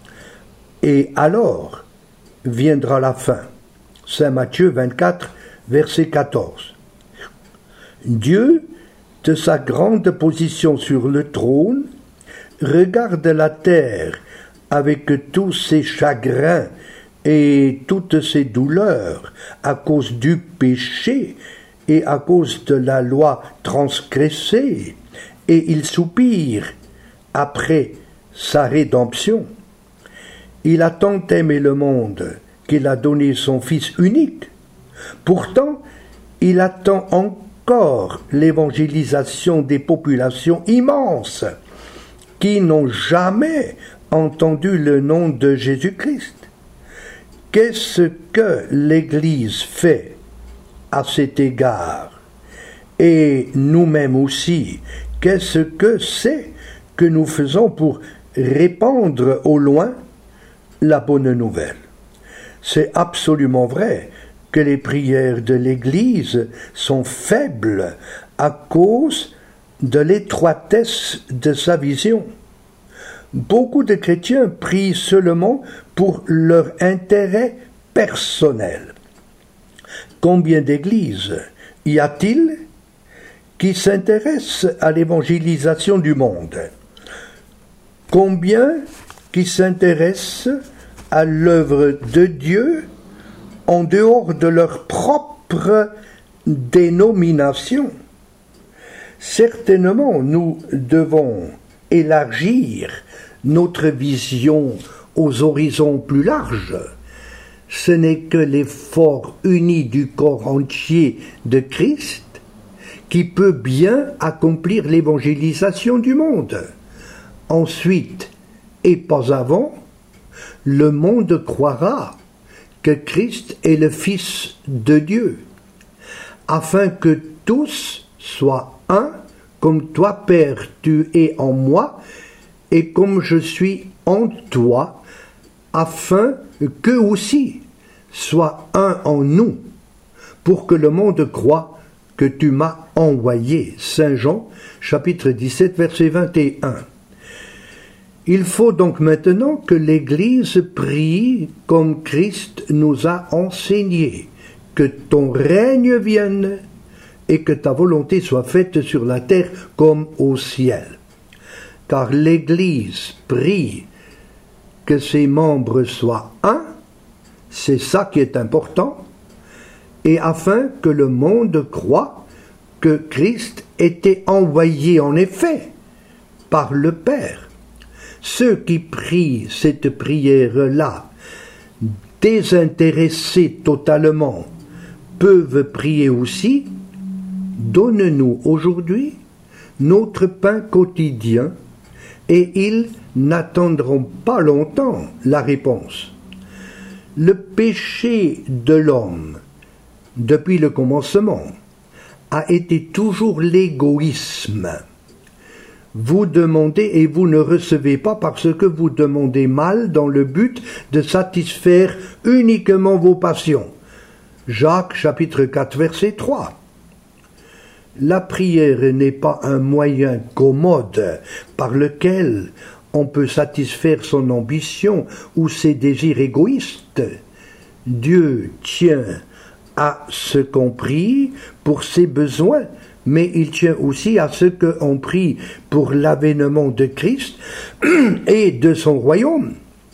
Et alors viendra la fin. Saint Matthieu 24, verset 14. Dieu, de sa grande position sur le trône, regarde la terre avec tous ses chagrins et toutes ses douleurs à cause du péché et à cause de la loi transgressée, et il soupire après sa rédemption. Il a tant aimé le monde qu'il a donné son Fils unique. Pourtant, il attend encore l'évangélisation des populations immenses qui n'ont jamais entendu le nom de Jésus-Christ. Qu'est-ce que l'Église fait à cet égard? Et nous-mêmes aussi, qu'est-ce que c'est que nous faisons pour répandre au loin la bonne nouvelle? C'est absolument vrai que les prières de l'Église sont faibles à cause de l'étroitesse de sa vision. Beaucoup de chrétiens prient seulement pour leur intérêt personnel. Combien d'églises y a-t-il qui s'intéressent à l'évangélisation du monde? Combien qui s'intéressent à l'œuvre de Dieu en dehors de leur propre dénomination? Certainement, nous devons élargir notre vision aux horizons plus larges. Ce n'est que l'effort uni du corps entier de Christ qui peut bien accomplir l'évangélisation du monde. Ensuite, et pas avant, le monde croira que Christ est le Fils de Dieu, afin que tous soient un, comme toi, Père, tu es en moi, et comme je suis en toi, afin qu'eux aussi soient un en nous, pour que le monde croie que tu m'as envoyé. Saint Jean, chapitre 17, verset 21. Il faut donc maintenant que l'Église prie comme Christ nous a enseigné, que ton règne vienne et que ta volonté soit faite sur la terre comme au ciel. Car l'Église prie que ses membres soient un, c'est ça qui est important, et afin que le monde croie que Christ était envoyé en effet par le Père. Ceux qui prient cette prière-là, désintéressés totalement, peuvent prier aussi « Donne-nous aujourd'hui notre pain quotidien » et ils n'attendront pas longtemps la réponse. Le péché de l'homme, depuis le commencement, a été toujours l'égoïsme. Vous demandez et vous ne recevez pas parce que vous demandez mal dans le but de satisfaire uniquement vos passions. Jacques chapitre 4 verset 3. La prière n'est pas un moyen commode par lequel on peut satisfaire son ambition ou ses désirs égoïstes. Dieu tient à ce qu'on prie pour ses besoins, mais il tient aussi à ce qu'on prie pour l'avènement de Christ et de son royaume.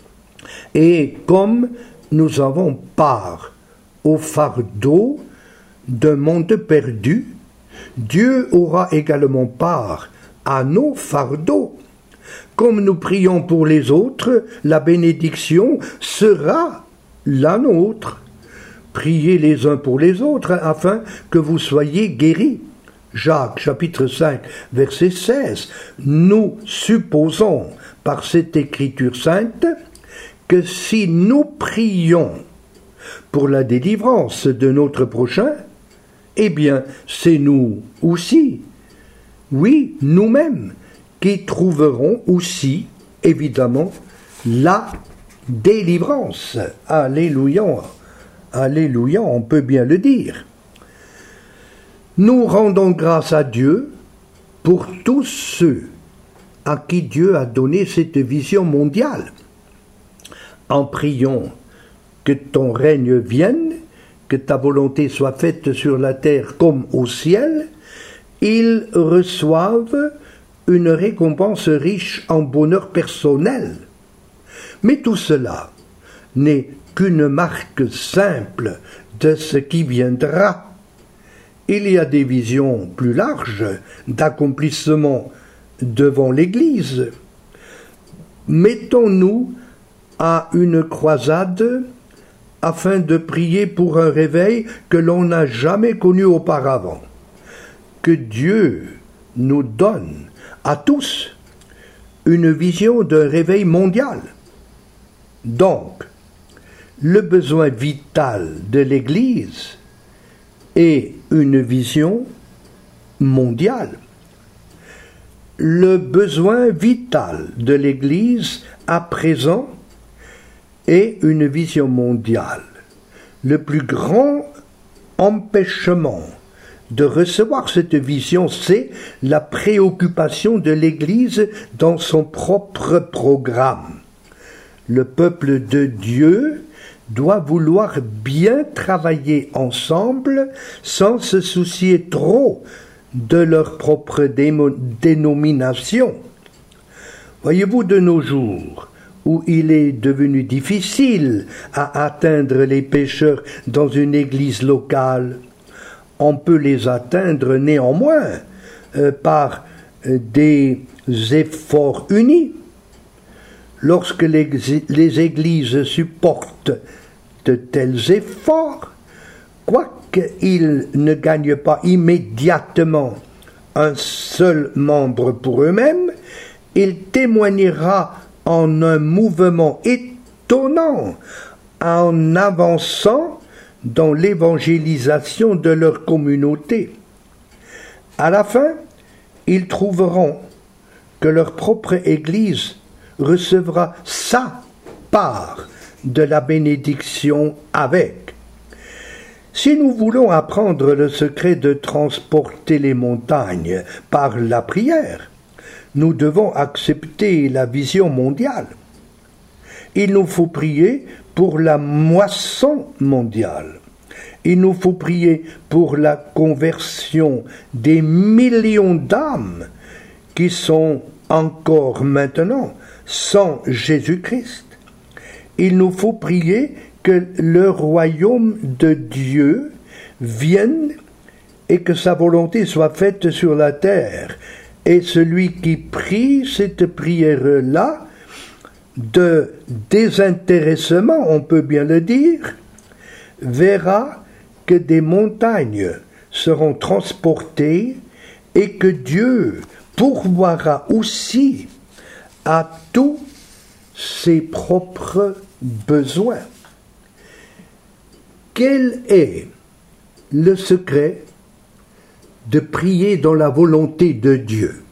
Et comme nous avons part au fardeau d'un monde perdu, Dieu aura également part à nos fardeaux. Comme nous prions pour les autres, la bénédiction sera la nôtre. Priez les uns pour les autres afin que vous soyez guéris. Jacques chapitre 5 verset 16. Nous supposons par cette écriture sainte que si nous prions pour la délivrance de notre prochain, eh bien, c'est nous aussi, oui, nous-mêmes, qui trouverons aussi, évidemment, la délivrance. Alléluia, alléluia, on peut bien le dire. Nous rendons grâce à Dieu pour tous ceux à qui Dieu a donné cette vision mondiale. En priant que ton règne vienne, que ta volonté soit faite sur la terre comme au ciel, ils reçoivent une récompense riche en bonheur personnel. Mais tout cela n'est qu'une marque simple de ce qui viendra. Il y a des visions plus larges d'accomplissement devant l'Église. Mettons-nous à une croisade afin de prier pour un réveil que l'on n'a jamais connu auparavant. Que Dieu nous donne à tous une vision d'un réveil mondial. Donc, le besoin vital de l'Église est une vision mondiale. Le besoin vital de l'Église à présent est une vision mondiale. Le plus grand empêchement de recevoir cette vision, c'est la préoccupation de l'Église dans son propre programme. Le peuple de Dieu doit vouloir bien travailler ensemble sans se soucier trop de leur propre dénomination. Voyez-vous, de nos jours, où il est devenu difficile à atteindre les pécheurs dans une église locale, on peut les atteindre néanmoins par des efforts unis. Lorsque les églises supportent de tels efforts, quoiqu'ils ne gagnent pas immédiatement un seul membre pour eux-mêmes, il témoignera en un mouvement étonnant en avançant dans l'évangélisation de leur communauté. À la fin, ils trouveront que leur propre Église recevra sa part de la bénédiction avec. Si nous voulons apprendre le secret de transporter les montagnes par la prière, nous devons accepter la vision mondiale. Il nous faut prier pour la moisson mondiale. Il nous faut prier pour la conversion des millions d'âmes qui sont encore maintenant sans Jésus-Christ. Il nous faut prier que le royaume de Dieu vienne et que sa volonté soit faite sur la terre. Et celui qui prie cette prière-là, de désintéressement, on peut bien le dire, verra que des montagnes seront transportées et que Dieu pourvoira aussi à tous ses propres besoins. Quel est le secret de prier dans la volonté de Dieu?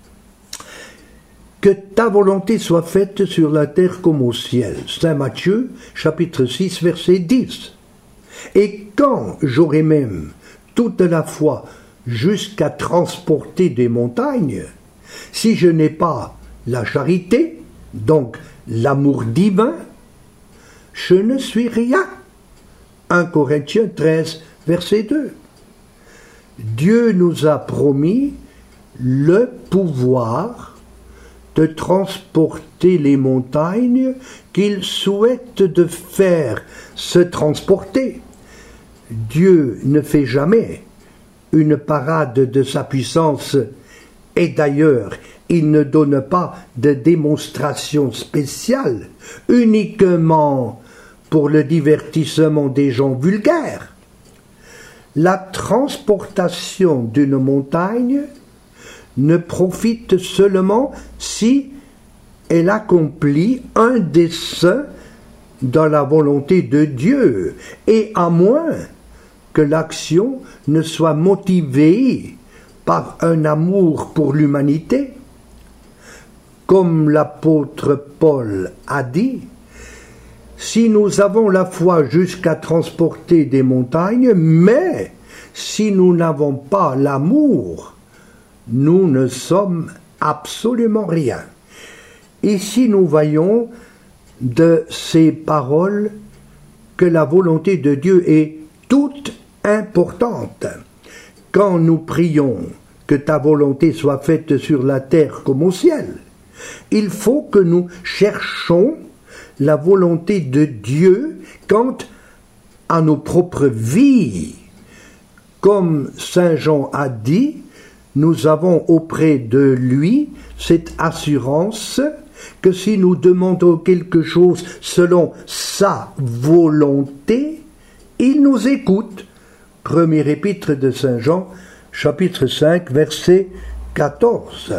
Que ta volonté soit faite sur la terre comme au ciel. Saint Matthieu, chapitre 6, verset 10. Et quand j'aurai même toute la foi jusqu'à transporter des montagnes, si je n'ai pas la charité, donc l'amour divin, je ne suis rien. 1 Corinthiens 13, verset 2. Dieu nous a promis le pouvoir de transporter les montagnes qu'il souhaite de faire se transporter. Dieu ne fait jamais une parade de sa puissance et d'ailleurs, il ne donne pas de démonstration spéciale uniquement pour le divertissement des gens vulgaires. La transportation d'une montagne ne profite seulement si elle accomplit un dessein dans la volonté de Dieu, et à moins que l'action ne soit motivée par un amour pour l'humanité, comme l'apôtre Paul a dit, si nous avons la foi jusqu'à transporter des montagnes, mais si nous n'avons pas l'amour, nous ne sommes absolument rien. Ici, nous voyons de ces paroles que la volonté de Dieu est toute importante. Quand nous prions que ta volonté soit faite sur la terre comme au ciel, il faut que nous cherchions la volonté de Dieu quant à nos propres vies. Comme Saint Jean a dit, nous avons auprès de lui cette assurance que si nous demandons quelque chose selon sa volonté, il nous écoute. Premier épître de Saint Jean, chapitre 5, verset 14.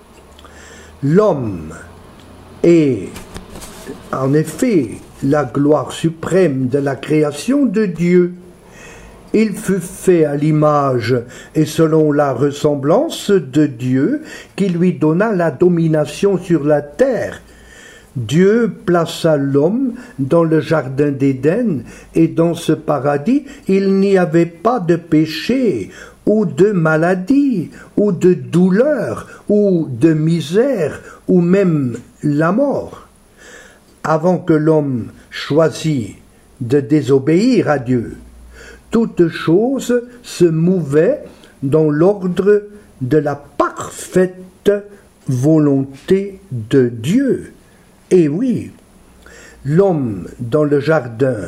L'homme est en effet la gloire suprême de la création de Dieu. Il fut fait à l'image et selon la ressemblance de Dieu qui lui donna la domination sur la terre. Dieu plaça l'homme dans le jardin d'Éden et dans ce paradis, il n'y avait pas de péché ou de maladie ou de douleur ou de misère ou même la mort. Avant que l'homme choisit de désobéir à Dieu, toute chose se mouvait dans l'ordre de la parfaite volonté de Dieu. Et oui, l'homme dans le jardin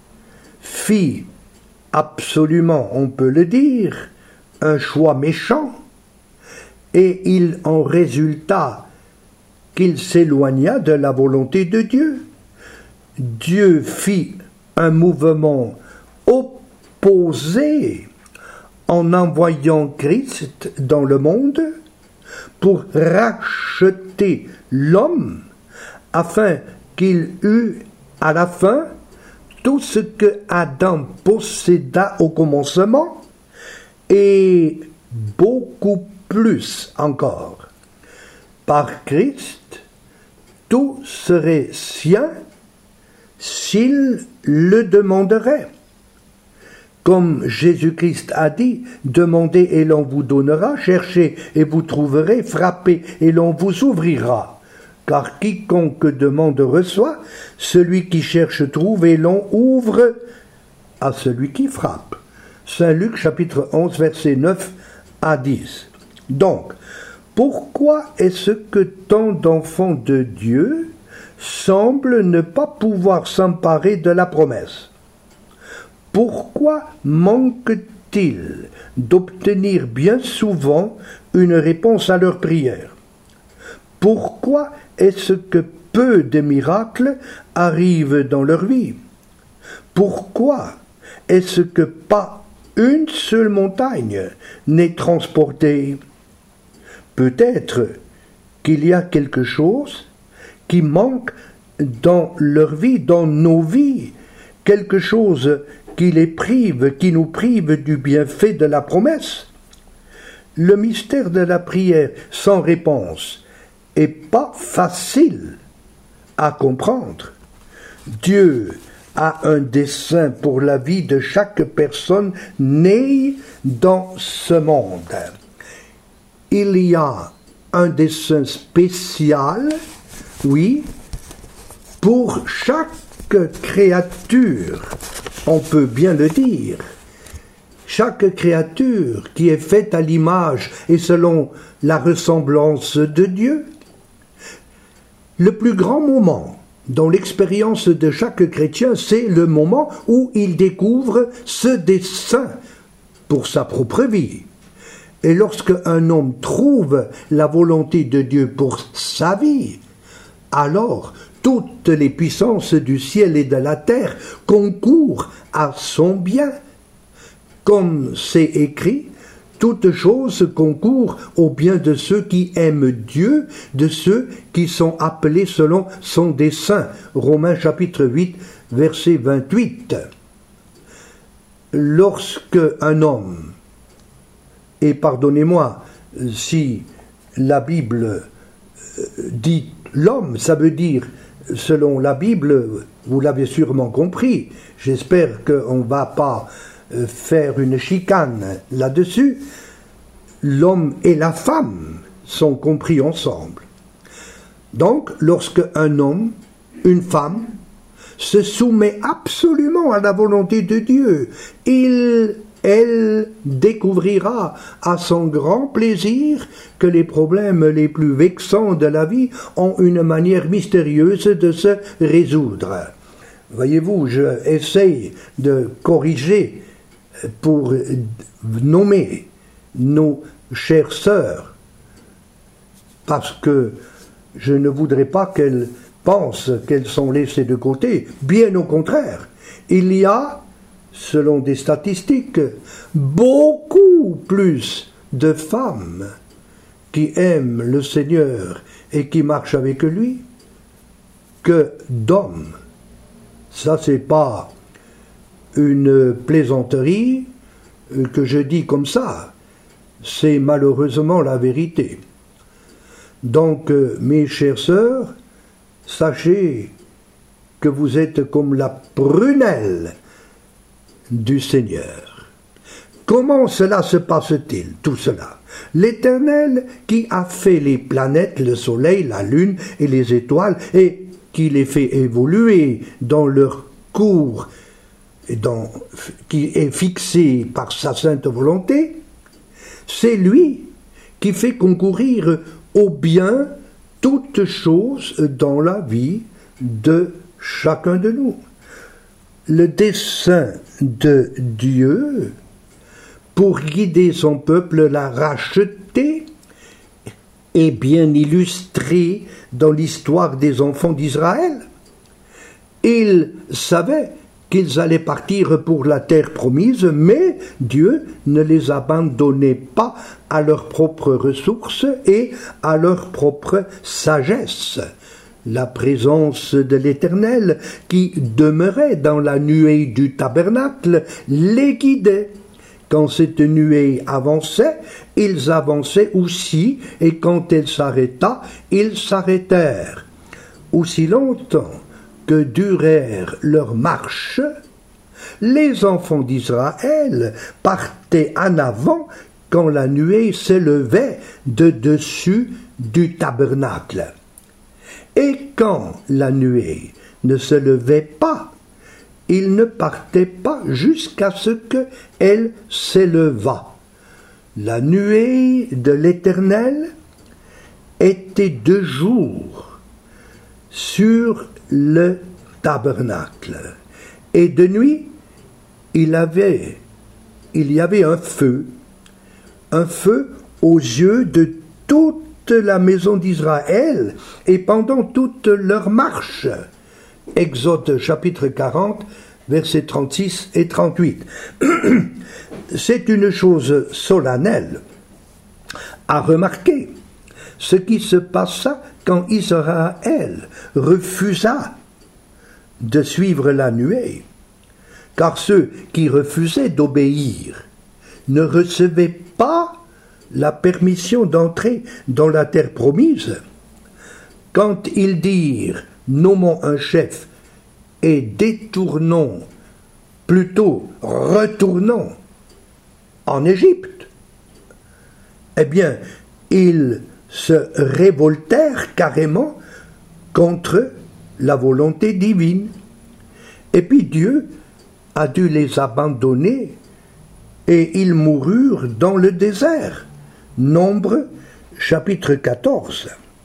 fit absolument, on peut le dire, un choix méchant, et il en résulta qu'il s'éloigna de la volonté de Dieu. Dieu fit un mouvement opposé en envoyant Christ dans le monde pour racheter l'homme afin qu'il eût à la fin tout ce que Adam posséda au commencement et beaucoup plus encore. Par Christ, tout serait sien s'il le demanderait. Comme Jésus-Christ a dit, demandez et l'on vous donnera, cherchez et vous trouverez, frappez et l'on vous ouvrira. Car quiconque demande reçoit, celui qui cherche trouve et l'on ouvre à celui qui frappe. Saint Luc chapitre 11 versets 9 à 10. Donc, pourquoi est-ce que tant d'enfants de Dieu semblent ne pas pouvoir s'emparer de la promesse? Pourquoi manque-t-il d'obtenir bien souvent une réponse à leurs prières? Pourquoi est-ce que peu de miracles arrivent dans leur vie? Pourquoi est-ce que pas une seule montagne n'est transportée? Peut-être qu'il y a quelque chose qui manque dans leur vie, dans nos vies, quelque chose qui les prive, qui nous prive du bienfait de la promesse. Le mystère de la prière sans réponse est pas facile à comprendre. Dieu a un dessein pour la vie de chaque personne née dans ce monde. Il y a un dessein spécial, oui, pour chaque créature, on peut bien le dire. Chaque créature qui est faite à l'image et selon la ressemblance de Dieu. Le plus grand moment dans l'expérience de chaque chrétien, c'est le moment où il découvre ce dessein pour sa propre vie. Et lorsque un homme trouve la volonté de Dieu pour sa vie, alors toutes les puissances du ciel et de la terre concourent à son bien. Comme c'est écrit, toutes choses concourent au bien de ceux qui aiment Dieu, de ceux qui sont appelés selon son dessein. Romains chapitre 8, verset 28. lorsque un homme, et pardonnez-moi si la Bible dit l'homme, ça veut dire, selon la Bible, vous l'avez sûrement compris, j'espère qu'on ne va pas faire une chicane là-dessus, l'homme et la femme sont compris ensemble. Donc, lorsque un homme, une femme, se soumet absolument à la volonté de Dieu, elle découvrira à son grand plaisir que les problèmes les plus vexants de la vie ont une manière mystérieuse de se résoudre. Voyez-vous, je essaye de corriger pour nommer nos chères sœurs, parce que je ne voudrais pas qu'elles pensent qu'elles sont laissées de côté. Bien au contraire, il y a, selon des statistiques, beaucoup plus de femmes qui aiment le Seigneur et qui marchent avec lui que d'hommes. Ça, c'est pas une plaisanterie que je dis comme ça. C'est malheureusement la vérité. Donc, mes chères sœurs, sachez que vous êtes comme la prunelle du Seigneur. Comment cela se passe-t-il, tout cela? L'Éternel qui a fait les planètes, le soleil, la lune et les étoiles, et qui les fait évoluer dans leur cours, qui est fixé par sa sainte volonté, c'est lui qui fait concourir au bien toutes choses dans la vie de chacun de nous. Le dessein de Dieu pour guider son peuple, la racheter, est bien illustré dans l'histoire des enfants d'Israël. Ils savaient qu'ils allaient partir pour la terre promise, mais Dieu ne les abandonnait pas à leurs propres ressources et à leur propre sagesse. La présence de l'Éternel qui demeurait dans la nuée du tabernacle les guidait. Quand cette nuée avançait, ils avançaient aussi, et quand elle s'arrêta, ils s'arrêtèrent. Aussi longtemps que durèrent leurs marches, les enfants d'Israël partaient en avant quand la nuée s'élevait de dessus du tabernacle. Et quand la nuée ne se levait pas, ils ne partaient pas jusqu'à ce qu'elle s'élevât. La nuée de l'Éternel était de jour sur le tabernacle, et de nuit il y avait un feu aux yeux de toute la maison d'Israël, et pendant toute leur marche. Exode chapitre 40, versets 36 et 38. C'est une chose solennelle à remarquer, ce qui se passa quand Israël refusa de suivre la nuée, car ceux qui refusaient d'obéir ne recevaient pas la permission d'entrer dans la terre promise. Quand ils dirent « nommons un chef et retournons en Égypte », eh bien, ils se révoltèrent carrément contre la volonté divine. Et puis Dieu a dû les abandonner et ils moururent dans le désert. Nombre chapitre 14.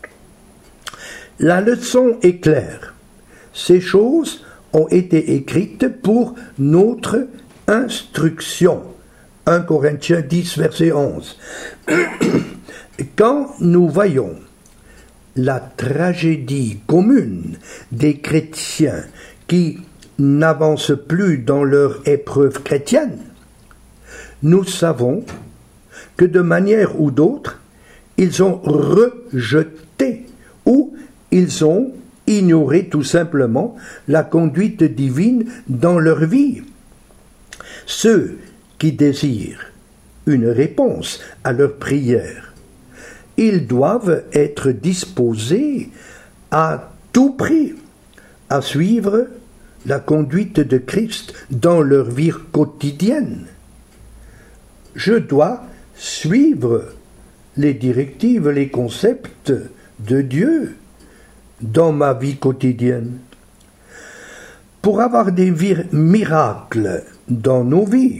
La leçon est claire. Ces choses ont été écrites pour notre instruction. 1 Corinthiens 10, verset 11. Quand nous voyons la tragédie commune des chrétiens qui n'avancent plus dans leur épreuve chrétienne, nous savons que de manière ou d'autre, ils ont rejeté ou ils ont ignoré tout simplement la conduite divine dans leur vie. ceux qui désirent une réponse à leur prière. Ils doivent être disposés à tout prix à suivre la conduite de Christ dans leur vie quotidienne. Je dois suivre les directives, les concepts de Dieu dans ma vie quotidienne. Pour avoir des miracles dans nos vies,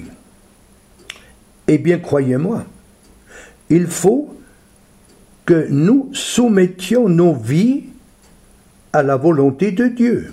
eh bien, croyez-moi, il faut que nous soumettions nos vies à la volonté de Dieu.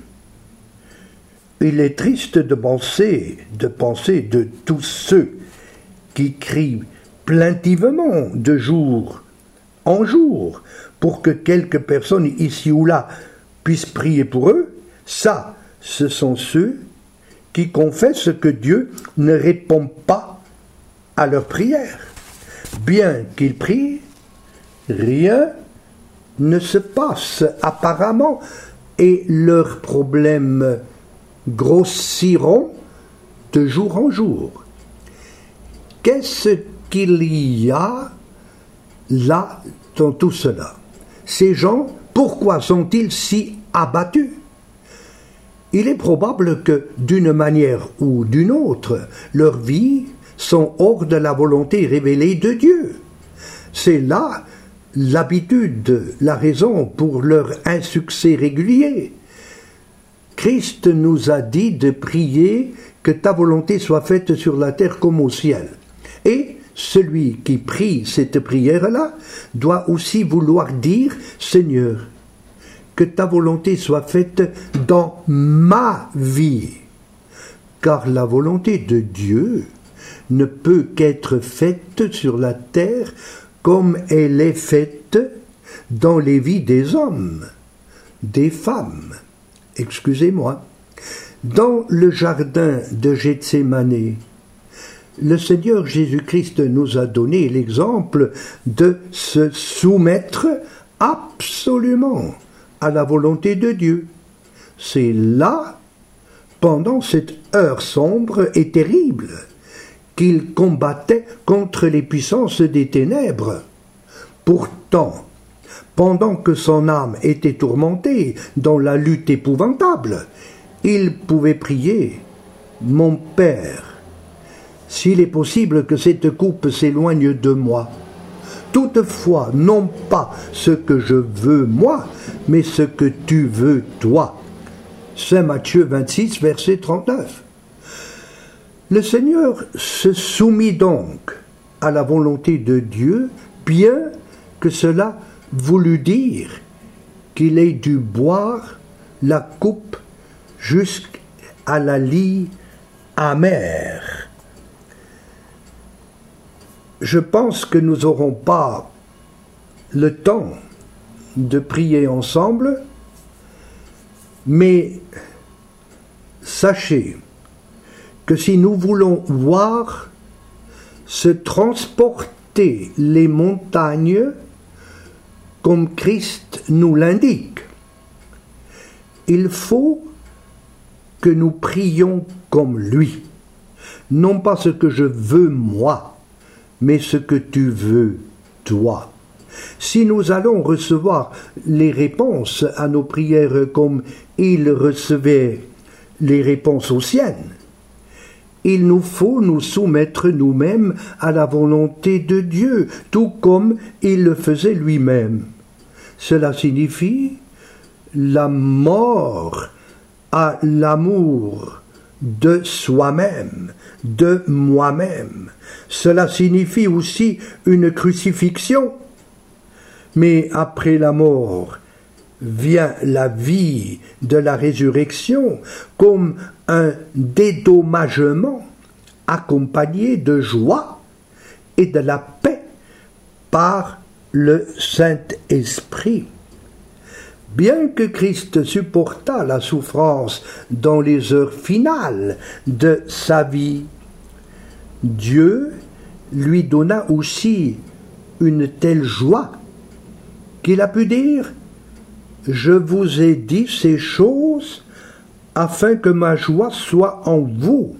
Il est triste de penser de tous ceux qui crient plaintivement de jour en jour pour que quelques personnes ici ou là puissent prier pour eux. Ça, ce sont ceux qui confessent que Dieu ne répond pas à leurs prières. Bien qu'ils prient, rien ne se passe apparemment et leurs problèmes grossiront de jour en jour. Qu'est-ce qu'il y a là dans tout cela? Ces gens, pourquoi sont-ils si abattus? Il est probable que, d'une manière ou d'une autre, leurs vies sont hors de la volonté révélée de Dieu. C'est là l'habitude, la raison pour leur insuccès régulier. Christ nous a dit de prier que ta volonté soit faite sur la terre comme au ciel. Et celui qui prie cette prière-là doit aussi vouloir dire « Seigneur, que ta volonté soit faite dans ma vie. » Car la volonté de Dieu ne peut qu'être faite sur la terre comme elle est faite dans les vies des hommes, des femmes. Excusez-moi. Dans le jardin de Gethsémani, le Seigneur Jésus-Christ nous a donné l'exemple de se soumettre absolument à la volonté de Dieu. C'est là, pendant cette heure sombre et terrible, qu'il combattait contre les puissances des ténèbres. Pourtant, pendant que son âme était tourmentée dans la lutte épouvantable, il pouvait prier « Mon Père, s'il est possible que cette coupe s'éloigne de moi, toutefois, non pas ce que je veux moi, mais ce que tu veux toi. » Saint Matthieu 26, verset 39. Le Seigneur se soumit donc à la volonté de Dieu, bien que cela voulût dire qu'il ait dû boire la coupe jusqu'à la lie amère. Je pense que nous n'aurons pas le temps de prier ensemble, mais sachez que si nous voulons voir se transporter les montagnes comme Christ nous l'indique, il faut que nous prions comme lui, non pas ce que je veux moi, mais ce que tu veux toi. Si nous allons recevoir les réponses à nos prières comme il recevait les réponses aux siennes, il nous faut nous soumettre nous-mêmes à la volonté de Dieu, tout comme il le faisait lui-même. Cela signifie la mort à l'amour de soi-même, de moi-même. Cela signifie aussi une crucifixion. Mais après la mort vient la vie de la résurrection comme un dédommagement accompagné de joie et de la paix par le Saint-Esprit. Bien que Christ supporta la souffrance dans les heures finales de sa vie, Dieu lui donna aussi une telle joie qu'il a pu dire « Je vous ai dit ces choses afin que ma joie soit en vous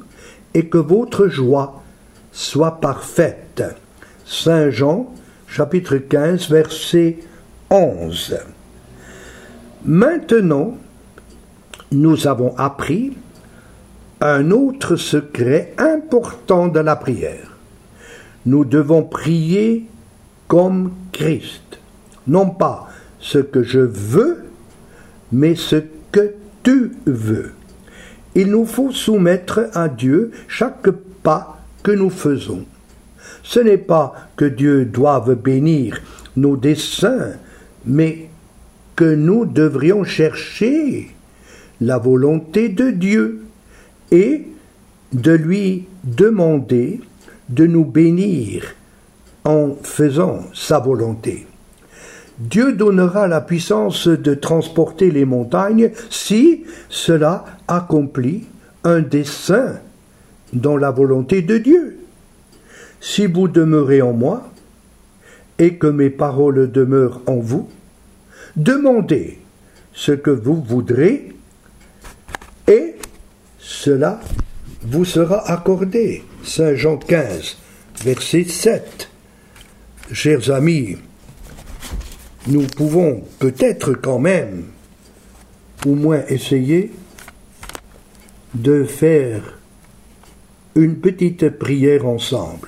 et que votre joie soit parfaite. Saint Jean, chapitre 15, verset 11. Maintenant, nous avons appris un autre secret important de la prière. Nous devons prier comme Christ. Non pas ce que je veux, mais ce que tu veux. Il nous faut soumettre à Dieu chaque pas que nous faisons. Ce n'est pas que Dieu doive bénir nos desseins, mais que nous devrions chercher la volonté de Dieu et de lui demander de nous bénir en faisant sa volonté. Dieu donnera la puissance de transporter les montagnes si cela accomplit un dessein dans la volonté de Dieu. Si vous demeurez en moi et que mes paroles demeurent en vous, demandez ce que vous voudrez et cela vous sera accordé. Saint Jean 15, verset 7. Chers amis, nous pouvons peut-être quand même, au moins essayer, de faire une petite prière ensemble.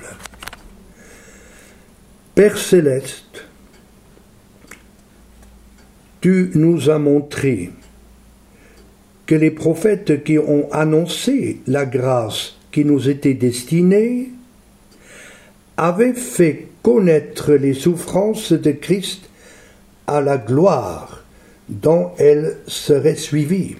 Père céleste, tu nous as montré que les prophètes qui ont annoncé la grâce qui nous était destinée avaient fait connaître les souffrances de Christ à la gloire dont elles seraient suivies.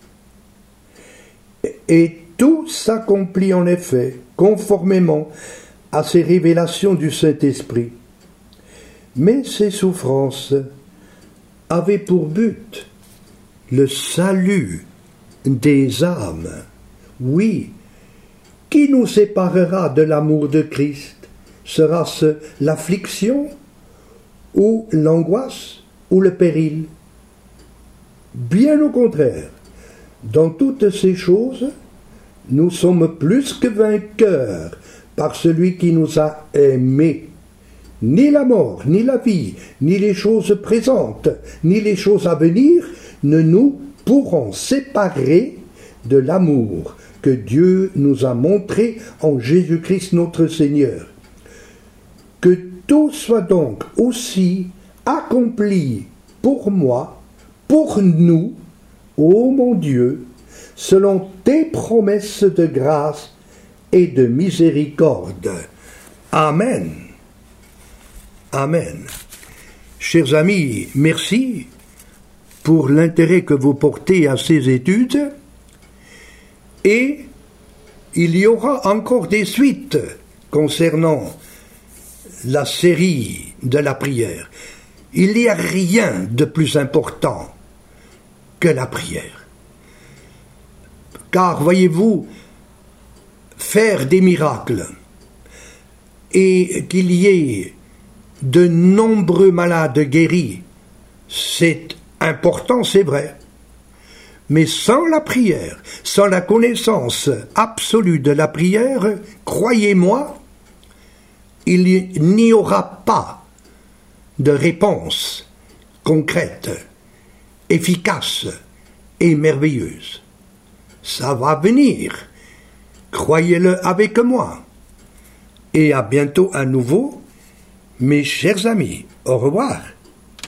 Et tout s'accomplit en effet conformément à ces révélations du Saint-Esprit. Mais ces souffrances avaient pour but le salut des âmes. Oui, qui nous séparera de l'amour de Christ? Sera-ce l'affliction ou l'angoisse ou le péril? Bien au contraire, dans toutes ces choses, nous sommes plus que vainqueurs par celui qui nous a aimés. Ni la mort, ni la vie, ni les choses présentes, ni les choses à venir ne nous pourront séparer de l'amour que Dieu nous a montré en Jésus-Christ notre Seigneur. Que tout soit donc aussi accompli pour moi, pour nous, ô mon Dieu, selon tes promesses de grâce et de miséricorde. Amen. Amen. Chers amis, merci pour l'intérêt que vous portez à ces études, et il y aura encore des suites concernant la série de la prière. Il n'y a rien de plus important que la prière. Car, voyez-vous, faire des miracles et qu'il y ait de nombreux malades guéris, c'est important, c'est vrai. Mais sans la prière, sans la connaissance absolue de la prière, croyez-moi, il n'y aura pas de réponse concrète, efficace et merveilleuse. Ça va venir, croyez-le avec moi. Et à bientôt à nouveau, mes chers amis. Au revoir.